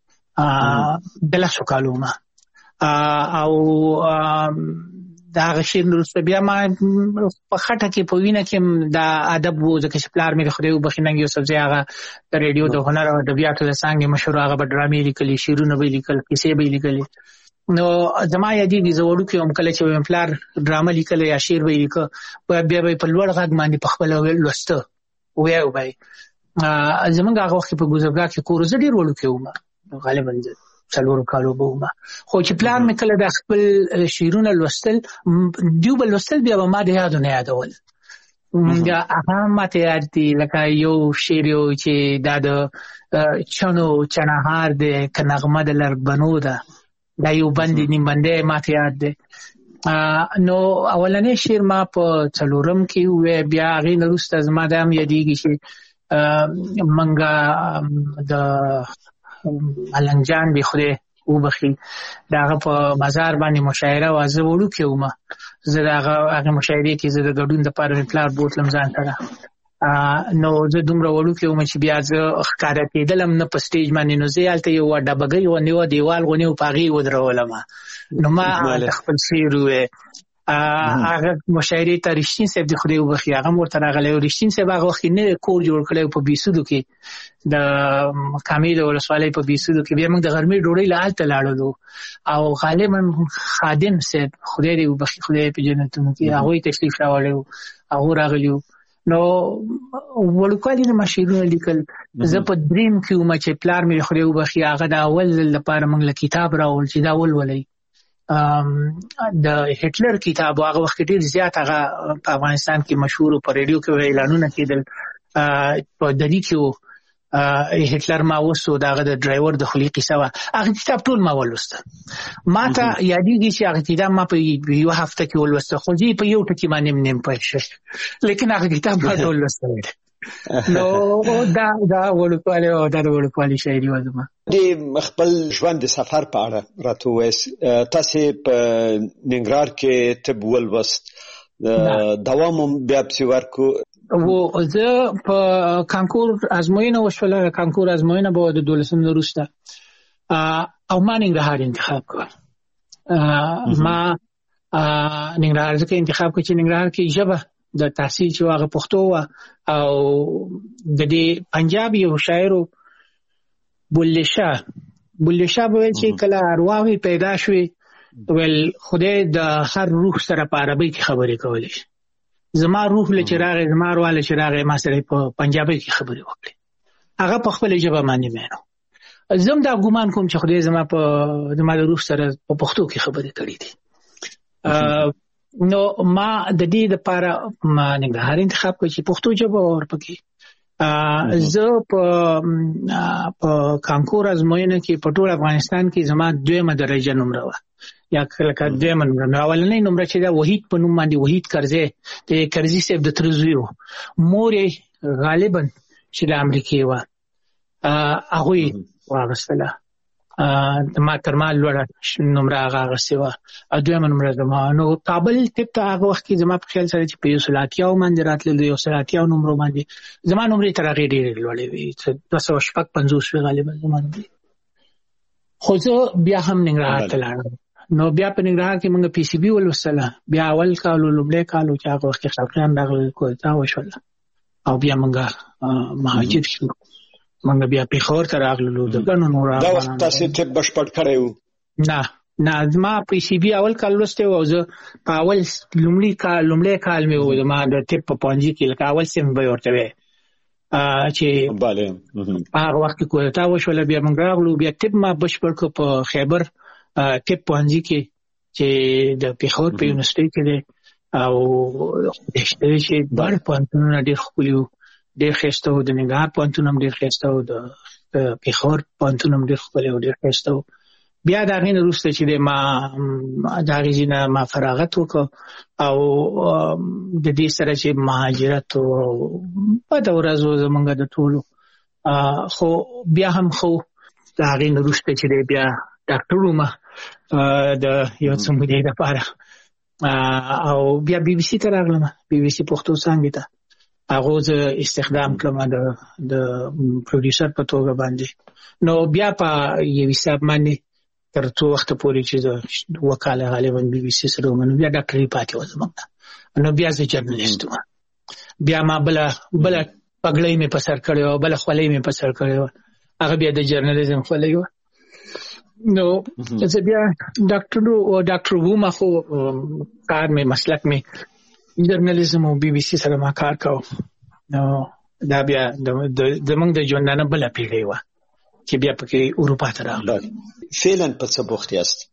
د لسو کالو وم. او د هغه شعر نه وروسته بیا ما په خټه کې په وینه کې دا ادب و، ځکه چې پلار مې د خدای وبخښي ننګ یوسفزی هغه د ریډیو د هنر او ادبیاتو د څانګې مشهور، هغه به ډرامې لیکلې، شعرونه به یې لیکل، کیسې به یې لیکلې. نو زما یادېږي زه وړوکی وم کله چې مې پلار ډرامه لیکله یا شعر به یې لیکه، بیا به یې په لوړ غږ باندې په خپله لوسته ویایو به یې. زمونږ هغه وخت په ګوزرګاه کې کور، زه ډېر وړوکی وم، غالبا څلورو کالو به وم. خو چې پلار مې کله د خپل شعرونه لوستل، دوی به لوستل، بیا به ما د یادو نه یادول. هغه ماته یاد دي لکه یو شعر یو چې دا د چنو چنهار دی که نغمه د لربنو ده، دا یو بندي نیم بندی ماته یاد دی. نو اولنې شعر ما په څلورم کې وی، بیا هغې نه وروسته زما دا هم یادېږي چې منګه د ملنګ جان بې خدای وبخښي د هغه په مزار باندې مشاعره وه. زه وړوکی وم، زه د هغه هغې مشاعرې کې زه د ګډون دپاره مې پلار بوتلم ځان سره. نو زه دومره وړوکی وم چې بیا زه ښکاره کېدلم نه په سټیج باندې، نو زه هلته یوه ډبګۍ غوندې وه، دیوال غوندې و، په هغې یې ودرولم. نو ما د خپل شعر ووی. هغه مشاعرې ته رښتین صاحب د خدای وبخښي هغه هم ورته راغلی و. رښتین صاحب هغه وخت کې نوی کور جوړ کړی و په بیسودو کې، د کامې د ولسوالۍ په بیسودو کې. بیا موږ د غرمې ډوډۍ له هلته لاړلو او غالبا خادم صاحب خدای دې وبخښي، خدای په جنتونو کې، هغوی تشریف راوړی و، هغو راغلي وو. نو وړوکوالي نه ما شعرونه لیکل. زه په دریم کې وم چې پلار مې خدای وبخښي هغه د اول ځل لپاره موږ له کتاب راوړ چې دا ولولئ، د هټلر کتاب. هغه وخت ډېر زیات هغه په افغانستان کې مشهور په ریډیو کې اعلانونه کېدل، په دری کې و هټلر ما وسو د هغه د ډرایور د خولي قصه وه. هغه کتاب ټول ما ولوسته. ما ته یادېږي چې هغه کتاب ما په یوه هفته کې ولوسته، خو زه په یو ټکي باندې نیم پوه شوم، لیکن هغه کتاب ما ټول لوستلی دی. نو دا دا وړوکوالي او دا د وړوکوالي شاعري وه زما. د خپل ژوند د سفر په اړه راته ووایاست. تاسې په ننګرهار کې طب ولوست، دوام هم بیا پسې ورکړو. و زه په کانکور ازموینه وشوله، کانکور ازموینه به د دولسم نه وروسته، او ما ننګرهار انتخاب کړ. ما ننګرهار ځکه انتخاب کړ چې ننګرهار کې ژبه د تحصیل چې هغه پښتو وه، او د دې پنجاب یو شاعر بلې شاه بلې شاه به ویل چې کله ارواحې پیدا شوې، ویل خدای د هر روح سره په عربۍ کې خبرې کولی شي. زما روح له چې راغی، زما اروا له چې راغی، ما سره په پنجابۍ کې خبرې وکړې. هغه په خپله ژبه باندې مینو. زه هم دا ګمان کوم چې خدای زما په زما د روح سره په پښتو کې خبرې کړې دي. نو ما د دې لپاره ما ننګرهار انتخاب کړ چې پښتو ژبه ورپکې. زه په په کانکور ازموینه کې په ټول افغانستان کې زما دویمه درجه نمره وه، یا کله کله دویمه نمره. اولنۍ نمره چې دا وحید په نوم باندې، وحید کرزی، د کرزي صاحب د تره زوی و. مور یې غالبا چې د امریکې وه، هغوی واخیستله. ما تر ما لوړه نمره هغه اخیستې وه، دویمه نمره زما. نو کابل طب ته هغه وخت کې زما په خیال سره چې په یو سل اتیاو باندې راتللو، یو سل اتیاو نمرو باندې زما نمرې تر هغې ډېرې لوړې وې، دوه سوه شپږ پنځوس وې غالبا زما نمرې. خو زه بیا هم ننګرهار ته لاړم. نو بیا په ننګرهار کې موږ پی سی بي ولوستله. بیا اول کال و لومړی کال و چې هغه وخت کې خلقیان راغلل، کوژده وشوله، او بیا موږ مهاجر شو. موږ بیا پېښور ته راغللو. د ګڼو نورو دا وخت تاسې طب بشپړ کړی و؟ نه نه، زما پی سی بي اول کال لوستی و، او زه په اول لومړي کال لومړی کال مې و زما د طب په پوهنځي کې، لکه اول صنف به یې ورته وایي چې هغه وخت کې کوژده وشوله. بیا موږ راغلو، بیا طب ما بشپړ کړ په خیبر طب پوهنځي کې چې د پېښور په یونیورسټۍ کې دی. او چې دواړه پوهنتونونه ډېر ښکلي وو، ډېر ښایسته وو. د ننګرهار پوهنتون هم ډېر ښایسته وو، د پېښور پوهنتون هم ډېر ښکلی وو، ډېر ښایسته وو. بیا د هغې نه وروسته چې دی ما د هغې ځای نه ما فراغت وکړ، او د دې سره چې مهاجرت و، بده ورځ و زمونږ د ټولو. خو بیا هم خو د هغې نه وروسته چې دی بیا ډاکټر وم، د یو څه مودې لپاره او بیا بي بي سي ته راغلم بي بي سي پښتو څانګې ته هغه زه استخدام کړم د د پروډوسر په توګه باندې نو بیا په یو حساب باندې تر څو وخت پورې چې وکاله غالبا بي بي سي سره ومنو بیا ډاکټري پاتې وځم نو بیا زه جرنالست وم بیا ما بل بل پګړې مې په سر کړو بل خولې مې په سر کړو هغه بیا د جرنالیزم خولې و نو زه بیا ډاکټر او ډاکټر ووم خو کار مې مسلک مې جرنالیزم او بي بي سي سره ما کار کاوه نو دا بیا د موږ د ژوندانه بل پیړۍ و چې بیا پکې اروپا ته راغلم فعلا په څه بوخت یاست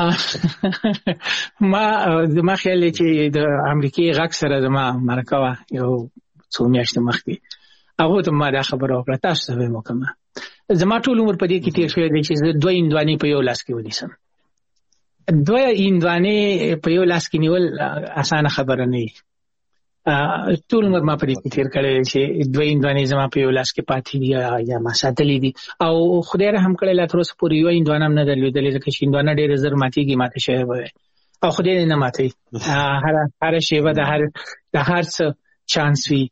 ما زما خیال چې د امریکای غږ سره زما مرکه وا یو څو میاشتې مخکې هغه ته ما دا خبره وکړه تاسو ته مې وکړه زما ټول عمر په دې کې تیر شوی دی چې زه دوه هندوانې په یو لاس کې ونیسم دوه هندوانې په یو لاس کې نیول اسانه خبره نه ټول عمر ما په دې کې تیر کړی چې دوه هندوانې زما په یو لاس کې پاتې دي یا ما ساتلې دي او خدای رحم کړی لا تر اوسه پورې یو هندوانه هم نه درلودلې ځکه چې هندوانه ډېره زر ماتېږي ماته شوی به او خدای نه ماتوي هر هر شیوه د هر د هر څه چانس وي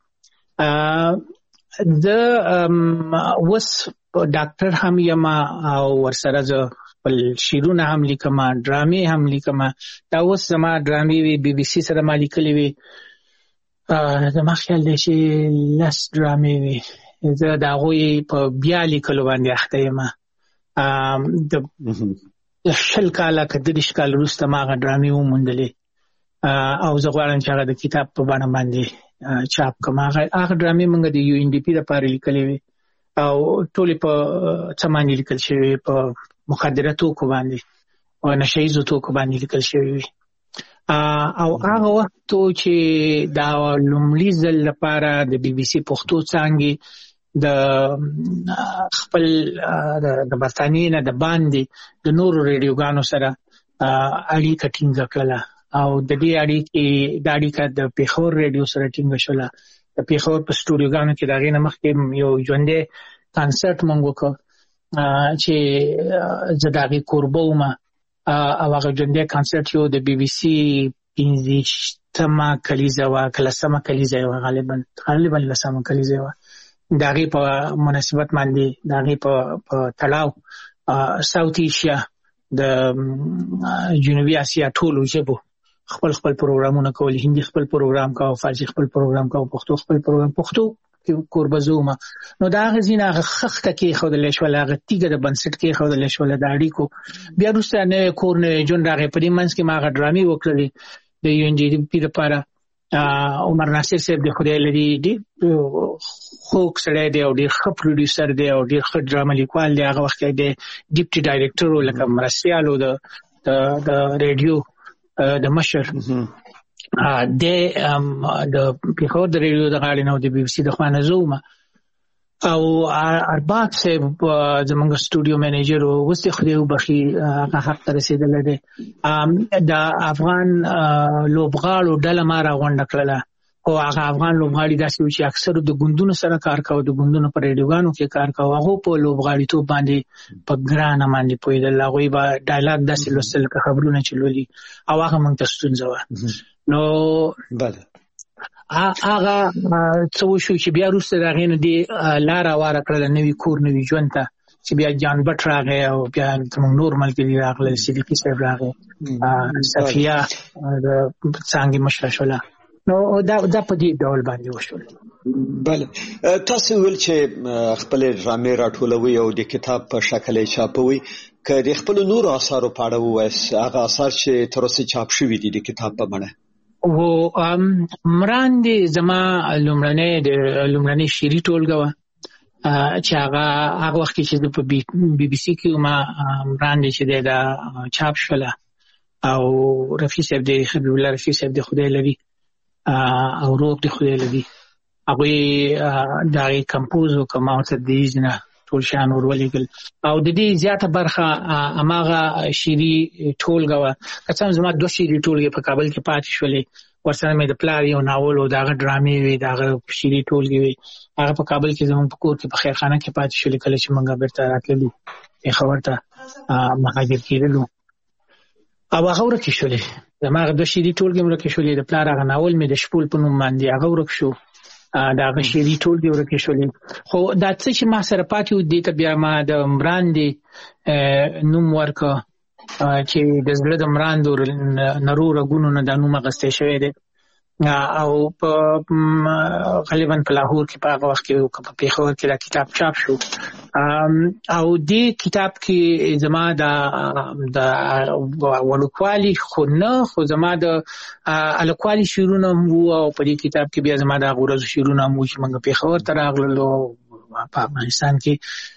د اوس ډاکټر هم یم او ورسره زه خپل شعرونه هم لیکم ډرامې هم لیکم دا اوس زما ډرامې وي بي بي سي سره ما لیکلې وي زما خیال دی چې لس ډرامې وي زه د هغوی په بیا لیکلو باندې اخته یم د شل کاله که دېرش کال وروسته ما هغه ډرامې وموندلې او زه غواړم چې هغه د کتاب په بڼه باندې چاپ کړم هغه هغه ډرامې موږ د یو ان ډي پي لپاره لیکلې وي او ټولې په څه باندې لیکل شوي په مخدره توکو باندې او نشه ییزو توکو باندې لیکل شوي وي او هغه وخت چې دا لومړي ځل لپاره د بي بي سي پښتو څانګې د خپل د برتانیې نه د باندې د نورو ریډیوګانو سره اړیکه ټینګه کړله او د دې اړیکې د اړیکه د پیښور ریډیو سره ټینګه شوله د پیښور په سټوډیوګانو کې د هغې نه مخکې یو ژوندی کانسرټ موږ وکړ چې زه د هغې کوربه وم او هغه ژوندی کانسرټ یو د بي بي سي پنځویشتمه کلیزه وه که لسمه کلیزه یې وه غالبا غالبا لسمه کلیزه یې وه د هغې په مناسبت باندې د هغې په تړاو ساوت ایشیا د جنوبي اسیا ټولو ژبو خپل خپل پروګرامونه کول هندي خپل پروګرام کاوه فارسي خپل پروګرام کاوه پښتو خپل پروګرام پښتو کوربه زه وم نو د هغه ځینې هغه خښته کېښودلی شوله هغه تیږه د بنسټ کېښودلی شوله د اړیکو بیا وروسته نوی کور نوی ژوند راغی په دې منځ کې ما هغه ډرامې وکړلې د یو ان ډي پي لپاره عمر ناصر صاحب د خدای لري ډېر خوږ سړی دی او ډېر ښه پروډیوسر دی او ډېر ښه ډرامه لیکوال دی هغه وخت کې د ډیپټي ډایرکټر و لکه مرستیال و د ریډیو د مشر د د پیښور د ریډیو د غاړې نه د بي بي سي د خوا نه زه وم او ارباب صاحب زموږ سټوډیو مینیجر و اوس د خدای وبخي هغه حق ته رسېدلی دی د افغان لوبغاړو ډله ما راغونډه کړله خو هغه افغان لوبغاړي داسې وو چې اکثرو د ګوندونو سره کار کوه د ګوندونو په ریډیوګانو کې کار کوه هغو په لوبغاړیتوب باندې په ګرانه باندې پوهېدل هغوی به ډایلاګ داسې لوستل لکه خبرونه چې لولي او هغه موږ ته ستونزه وه نو بله هغه څه وشو چې بیا وروسته د هغې نه دې لاره واره کړله نوي کور نوي ژوند ته چې بیا جان بټ راغی او بیا زموږ نور ملګري راغلل صدیقي صاحب راغی صفیه د څانګې مشره شوله نو دا دا په دې ډول باندې وشول بله تاسو ویل چې خپل ډرامې راټولوي او د کتاب په شکل یې چاپوي که د خپلو نورو اثارو په اړه ووایاست هغه اثار چې تر اوسه چاپ شوي دي د کتاب په بڼه و مراندې زما لومړنۍ د لومړنۍ شعري ټولګه وه چې هغه هغه وخت کې چې زه په بي بي سي کې وم مراندې چې دی دا چاپ شوله او رفیع صاحب دی حبیب الله رفیع صاحب دی خدای لري او روغ دی خدای لري هغوی د هغې کمپوز وکړه ما ورته د ایز نه ټول شیان ور ولیږل او د دې زیاته برخه هماغه شعري ټولګه وه که څه هم زما دوه شعري ټولګې په کابل کې پاتې شولې ورسره مې د پلار یو ناول و د هغه ډرامې وې د هغه شعري ټولګې وې هغه په کابل کې زموږ په کور کې په خیرخانه کې پاتې شولې کله چې موږ بیرته راتللو پېښور ته مهاجر کېدلو او هغه ورکه شولې زما د شيري ټولګي ورکه شولې د پلار هغه ناول مې د شپول په نوم باندې هغه ورک شو دا هغه شيري ټولګي ورکه شولې خو دا څه چې ما سره پاتې و دې ته بیا ما د مراندې نوم ورکه چې د زړه د مراندو نرو رګونو نه د نوم غستې شوی دی او په غالبا په لاهور کې په هغه وخت کې په پیښور کې دا کتاب چاپ شو او دې کتاب کې زما د د ولکوالي خو نه خو زما د الکوالي شعرونه مو او په دې کتاب کې بیا زما د غورز شعرونه مو چې موږ پیښور ته راغلو په افغانستان کې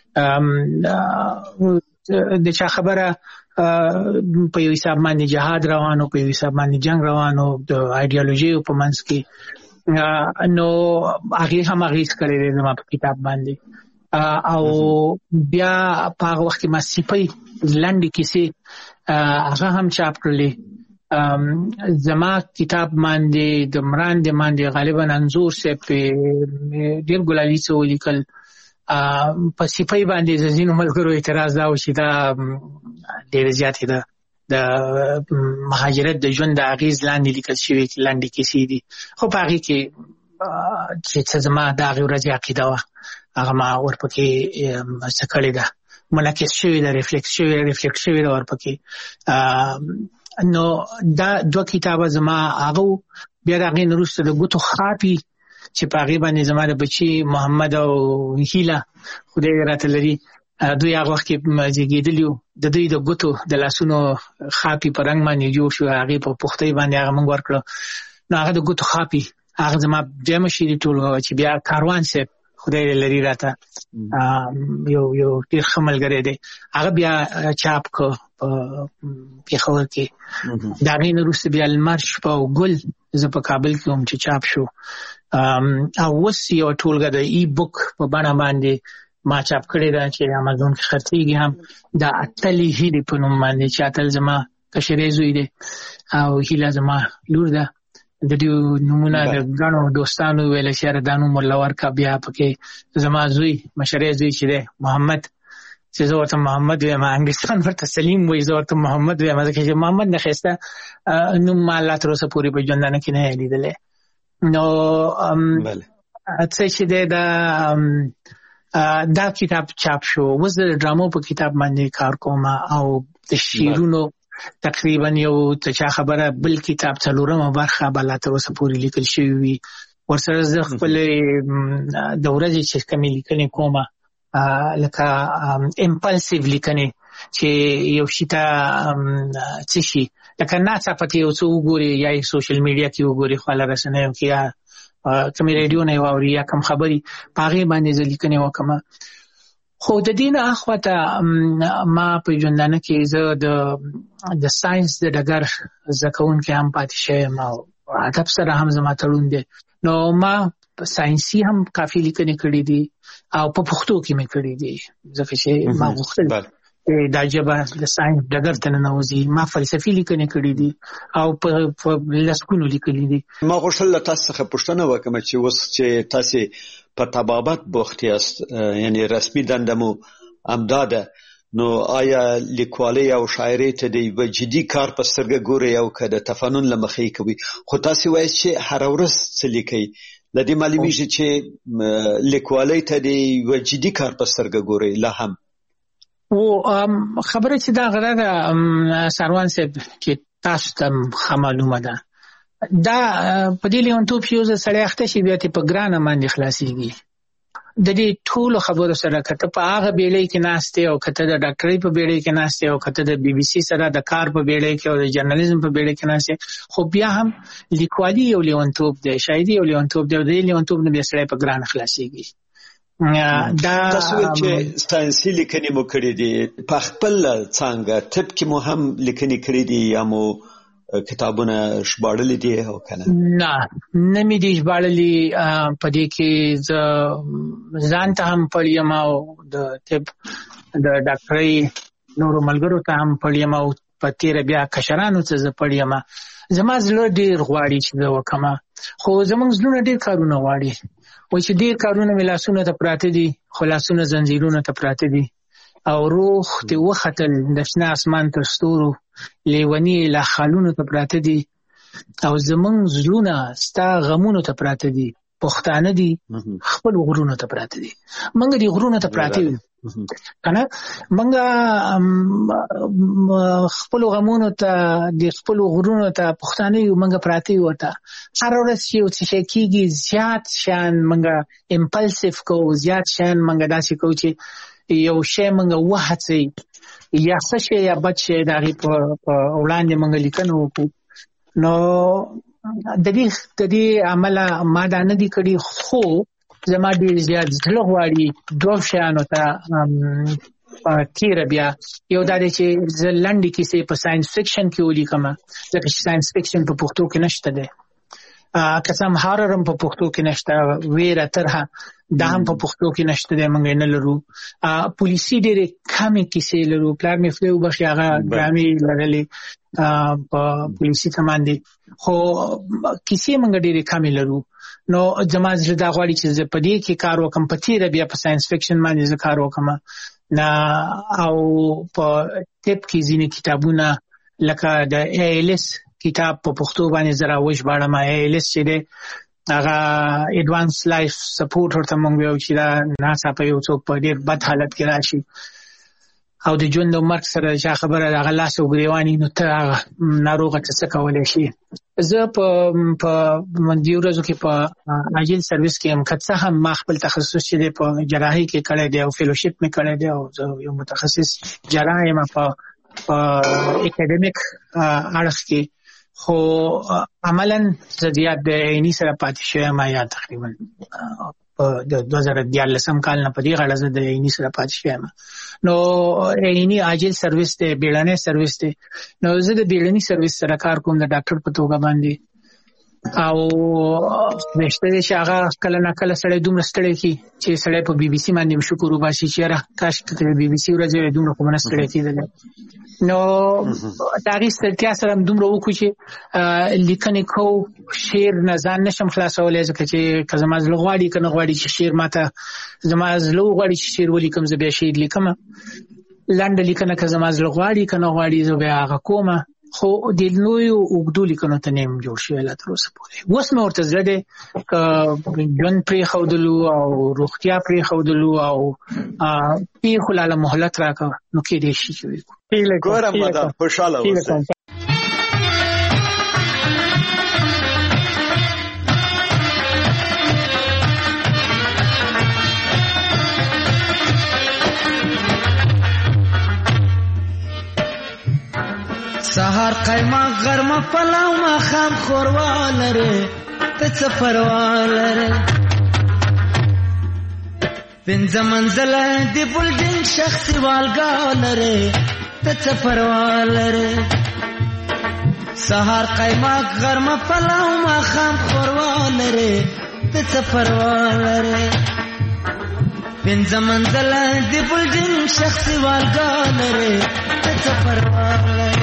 د چا خبره په یو حساب باندې جهاد روانو په یو حساب باندې جنگ روانو د ایډیالوژي په منځ کې نو هغه هم هغه کړی دی زما په کتاب باندې او بیا په هغه وخت کې ما سیپي لنډي کیسې هغه هم چاپ کړلې زما کتاب باندې د مراندې باندې غالبا انزور سه په ډیر ګلالي څو لیکل په سیپي باندې د زینو ملګرو اعتراض دا و چې دا ډیر زیات ده د مهاجرت د ژوند د اغیز لاندې لیکل شوی لاندې کیسې دي خو په هغه کې چې زما د هغه ورځې عقیده و هغه ما ورپکې څه کړی ده منعکس شوی ده ریفلیکس شوی ریفلیکس شوی ده ورپکې نو دا دوه کتابه زما هغه بیا د هغې نه وروسته د ګوتو خاپي چې په هغې باندې زما د بچي محمد او هیله خدای راته لري دوی هغه وخت کې زیږېدلي وو د دوی د ګوتو د لاسونو خاپي په رنګ باندې جوړ شو هغې په پختۍ باندې هغه موږ ورکړه نو هغه د ګوتو خاپي هغه زما دویمه شعري ټولګه وه چې بیا کاروان صاحب خدای لري راته یو یو ډېر ښه ملګری دی هغه بیا چاپ کړه په پېښور کې د هغې نه وروسته بیا لمر شپه او ګل زه په کابل کې وم چې چاپ شو او اوس یوه ټولګه د ای بک په بڼه باندې ما چاپ کړې ده چې امازون کې خرڅېږي هم د اتلې هیلې په نوم باندې چې اتل زما کشرې زوی دی او هیله زما لور ده د دې نومونه د ګڼو دوستانو ویل چې یاره دا نوم ورله ورکړه بیا پکې زما زوی مشرې زوی چې دی محمد چې زه ورته محمد وایم انګلیسان ورته سلیم وایي زه ورته محمد وایم ځکه چې محمد نه ښایسته نوم ما الله تر اوسه پورې په ژوندانه کې نه دی لیدلی نو څه چې دی دا دا کتاب چاپ شو اوس د ډرامو په کتاب باندې کار کوم او د شعرونو تقریبا یو ته چا خبره بل کتاب څلورمه برخه به لا تر اوسه پورې لیکل شوی وي ورسره زه خپل د ورځې چې کومې لیکنې کومه لکه امپلسیو لیکنې چې یو شي ته څه شي لکه ناڅاپه کې یو څه وګوري یا یې سوشل میډیا کې وګوري خواله رسنیو کې یا کومې ریډیو نه واوري یا کوم خبري په هغې باندې زه لیکنې وکړم خو د دې نه اخواته ما په ژوندانه کې زه د د ساینس د ډګر زده کوونکی هم پاتې شوی یم او ادب سره هم زما تړون دی نو ما ساینسي هم کافي لیکنې کړي دي او په پښتو کې مې کړي دي ځکه چې ما غوښتل دا ژبه د ساینس ډګر ته ننوځي ما فلسفي لیکنې کړي دي او په لسګونو لیکلي دي ما غوښتل له تاسو څخه پوښتنه وکړم چې اوس چې تاسو په طبابت بوخت یاست یعنی رسمي دنده مو همدا ده نو آیا لیکوالۍ او شاعرۍ ته د یوه جدي کار په سترګه ګورئ او که د تفنن له مخې کوي خو تاسو وایئ چې هره ورځ څه لیکئ له دې معلومیږي چې لیکوالۍ ته د یوه جدي کار په سترګه ګورئ لا هم او خبره چې دا غره ده سروان صاحب چې تاسو ته ښه معلومه ده دا په دې لیونتوب چې یو ځل سړی اخته شي بیا ترې په ګرانه باندې خلاصېږي د دې ټولو خبرو سره که ته په هغه بیړۍ کې ناست یې او که ته د ډاکټرۍ په بیړۍ کې ناست یې او که ته د بي بي سي سره د کار په بیړۍ کې او د جرنالیزم په بیړۍ کې ناست یې خو بیا هم لیکوالي یو لیونتوب دی شاعري یو لیونتوب دی او د دې لیونتوب نه بیا سړی په ګرانه خلاصېږي دا تاسو چې ساینسي لیکنې مو کړې دي په خپل څانګه طب کې مو هم لیکنې کړې دي یا مو کتابونه ژباړلي دي او کنه نه نه مې دي ژباړلي په دې کې زه ځان ته هم پړ یم او د طب د ډاکټرۍ نورو ملګرو ته هم پړ یم او په تېره بیا کشرانو ته زه پړ یم زما زړه ډېر غواړي چې زه وکړم خو زموږ زړونه ډېر کارونه غواړي وایي چې ډېر کارونه مې لاسونه ته پراته دي خو لاسونه زنځیرونه ته پراته دي او روح ته وختل د شنه اسمان تر ستورو لیونی لا خالونو ته پراته دي او زمونږ زړونه ستا غمونو ته پراته دي پښتانه دي خپل غرونو ته پراته دي منګ دي غرونو ته پراته دي کنه منګ خپل غمونو ته د خپل غرونو ته پښتانه یو منګ پراته یو ته هر ورځ یو څه کېږي زیات شان منګ امپلسیو کو زیات شان منګ داسې کو چې یو شی منګ وهڅي یا څه شی یا بچ شي دا په وړاندې منګ لیکنو نو د دې د دې عمله ما دا نه دي کړي خو زما ډېر زیات زړه غواړي دوه شیانو ته کېره بیا یو دا دی چې زه لنډې کیسې په ساینس فکشن کې ولیکم ځکه چې ساینس فکشن په پښتو کې نشته دی که څه هم هارر هم په پښتو کې نشته ویره ترهه دا هم په پښتو کې نشته دی موږ یې نه لرو پولیسي ډېرې کمې کیسې لرو پلار مې خدای وبخښي هغه ډرامې لرلې په پولیسي کمان دي خو کیسې موږ ډېرې کمې لرو نو زما زړه دا غواړي چې زه په دې کې کار وکړم په تېره بیا په ساینس فکشن باندې زه کار وکړم نه او په ټیپ کې ځینې کتابونه لکه د ای ایل اس کتاب په پښتو باندې زه راوژ باړم ای ایل اس چې دی هغه ایډوانس لایف سپورټ ورته موږ وایو چې دا ناڅاپه یو څوک په ډېر بد حالت کې راشي او د ژوند او مرګ سره چې خبره هغه لاس او ګریواني نو ته هغه ناروغه ته څه کولی شي زه په په دې ورځو کې په عاجل سرویس کې هم که څه هم ما خپل تخصص چې دی په جراحي کې کړی دی او فیلوشپ مې کړی دی او زه یو متخصص جراح یم په اکیډمیک اړخ کې خو عملاً زه زیات د عیني سره پاتې شوی یم یا تقریبا د دوه زره دیارلسم کال نه په دې غاړه زه د عیني سره پاتې شوی یم نو عیني عاجل سرویس دی بیړنی سرویس دی نو زه د بیړني سرویس سره کار کوم د ډاکټر په توګه باندې او نشته چې هغه کله نه کله سړی دومره ستړی کی چې سړی په بي بي سي باندې شکر وباسي چې را کاش ته بي بي سي ورځې دومره کوم نه ستړی کیدل نو تاریخ ستړیا سره دومره وکړو چې لیکنې کو شعر نه ځان نشم خلاصولای ځکه چې کزما زړه غواړي کنه غواړي چې شعر ماته زما زړه غواړي چې شعر ولیکم زه بیا شعر لیکم لاندې لیکنه کزما زړه غواړي کنه غواړي زه بیا هغه کومه خو د نویو اوږدو لیکنو ته نیم جوړ شوی لا تر اوسه پورې اوس مې ورته زړه دی که ژوند پرېښودلو او روغتیا پرېښودلو او پیښو لاله مهلت راکړه نو کېدای شي چې ګوره مدام خوشحاله اوسئ سهار قیمه غرمه پلاو ما خام خوروا لره ته څه پروا لره پنځه منزله د بلډینګ شخصي والګا لره ته څه پروا لره سهار قیمه غرمه پلاو ما خام خوروا لره ته څه پروا لره پنځه منزله د بلډینګ شخصي والګا لره ته څه پروا لره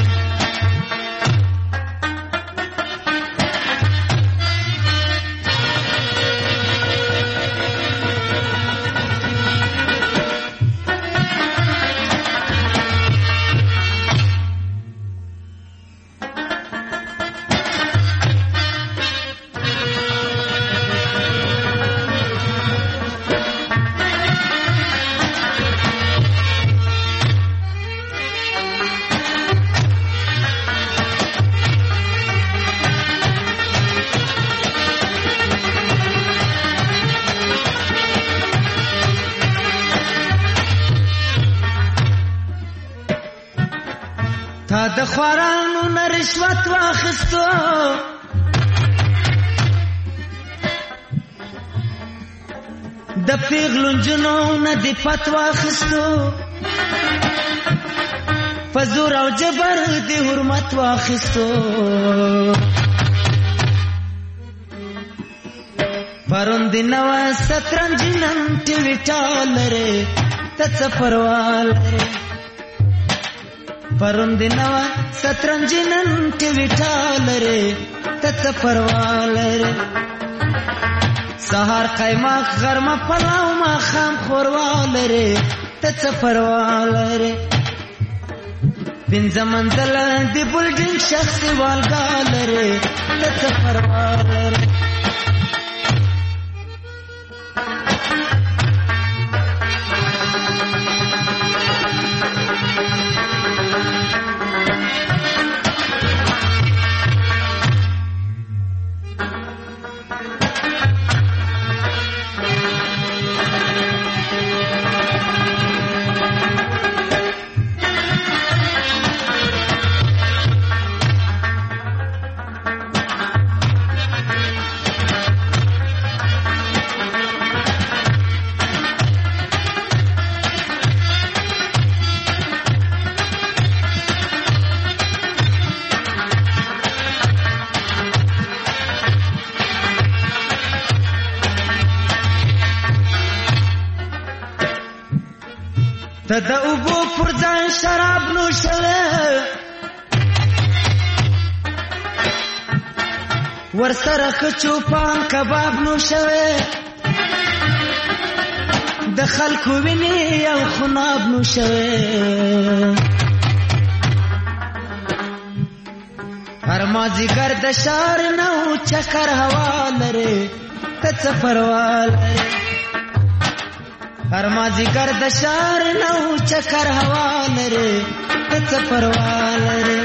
تا د خوارانو نه رشوت واخیستو د پیغلو نجونو نه دې پت واخیستو په زور او جبر دې حرمت واخیستو پرون دې نوه سترنج نن ټیویټا لرې ته څه پروا لرې پرون دی نوا سترنج نن ټیویټا لرې ته څه پروا لرې سهار قیماق غرمه پلاو ماښام ښوروا لرې ته څه پروا لرې پنځه منزل د بلډینګ شخصي والګا لرې ته څه پروا لرې ته د اوبو پر ځای شراب نوشوې ورسره ښه چوپان کباب نوشوې د خلکو وینې او خناب نوشوې هر مازدیګر د ښار نه چکر هوا لرې ته څه پروا لرې هر مازدیګر د ښار نه چکر هوا لرې ته څه پروا لرې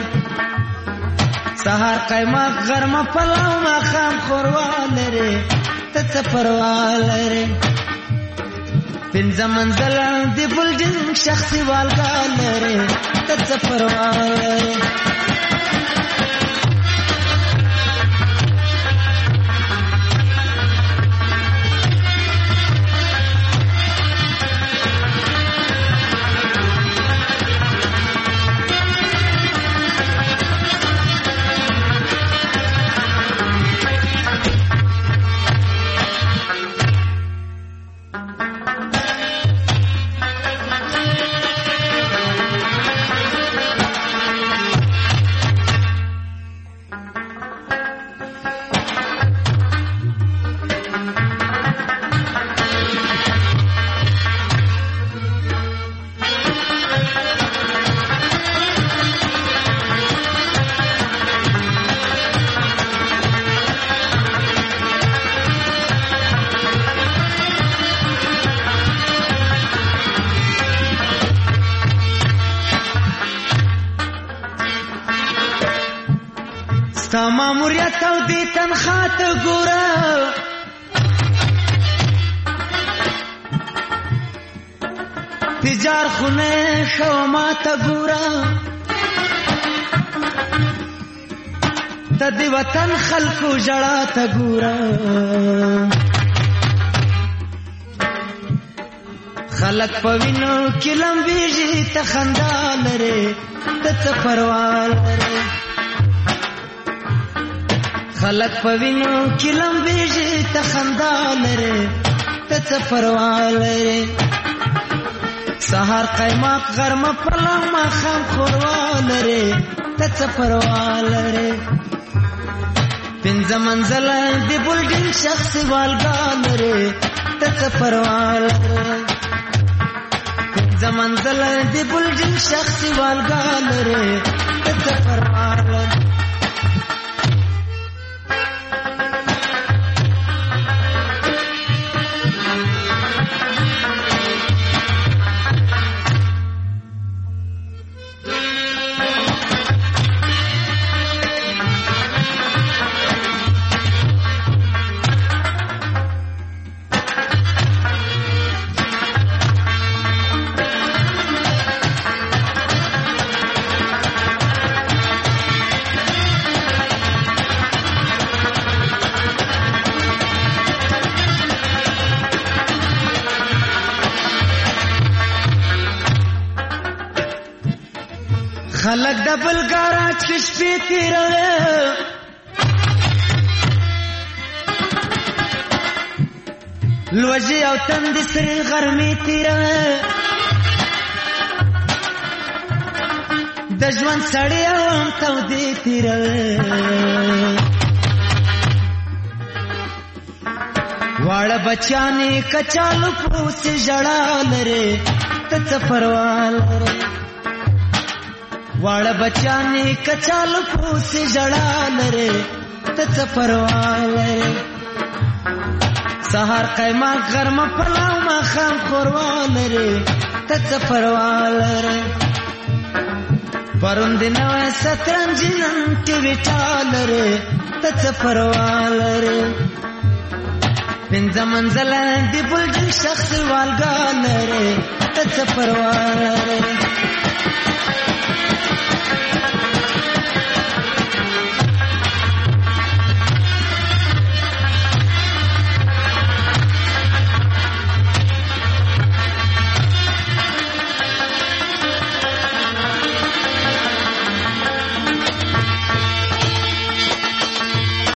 سهار قیماق غرمه پلاو ماښام ښوروا لرې ته څه پروا لرې پنځه منزله د بلډینګ شخصي والګا لرې ته څه پروا لرې ستا ماموریت او دې تنخوا ته ګوره تجار خونه شو ما ته ګوره ته د وطن خلکو ژړا ته ګوره خلک په وینو کې لمبېږي ته خندا لرې ته څه پروا لرې خلک په وینو کې لمبېږي ته خندا لرې ته څه پروا لرې سهار قیماق غرمه پلاو ماښام ښوروا لرې ته څه پروا لرې پنځه منزله د بلډینګ شخصي والګا لرې ته څه پروا لرې پنځه منزله د بلډینګ شخصي والګا لرې ته څه پروا لرې خلک ډبل ګاراج کې شپې تېروي لوږې او تندې سرې غرمې تېروي د ژوند سړې او هم تودې تېروي واړه بچیانې کچالو پوسې ژړا لرې ته سفروال واړه بچانی کچالو پوسې جړا لره ته سفروال سحر قیمه غرمه پلاو ما خام خوروال لره ته سفروال پرون دی نوې سترنج نن ټي وی ټالره ته سفروال لره پنځه منزل دی بلجن شخص والګا لره ته سفروال لره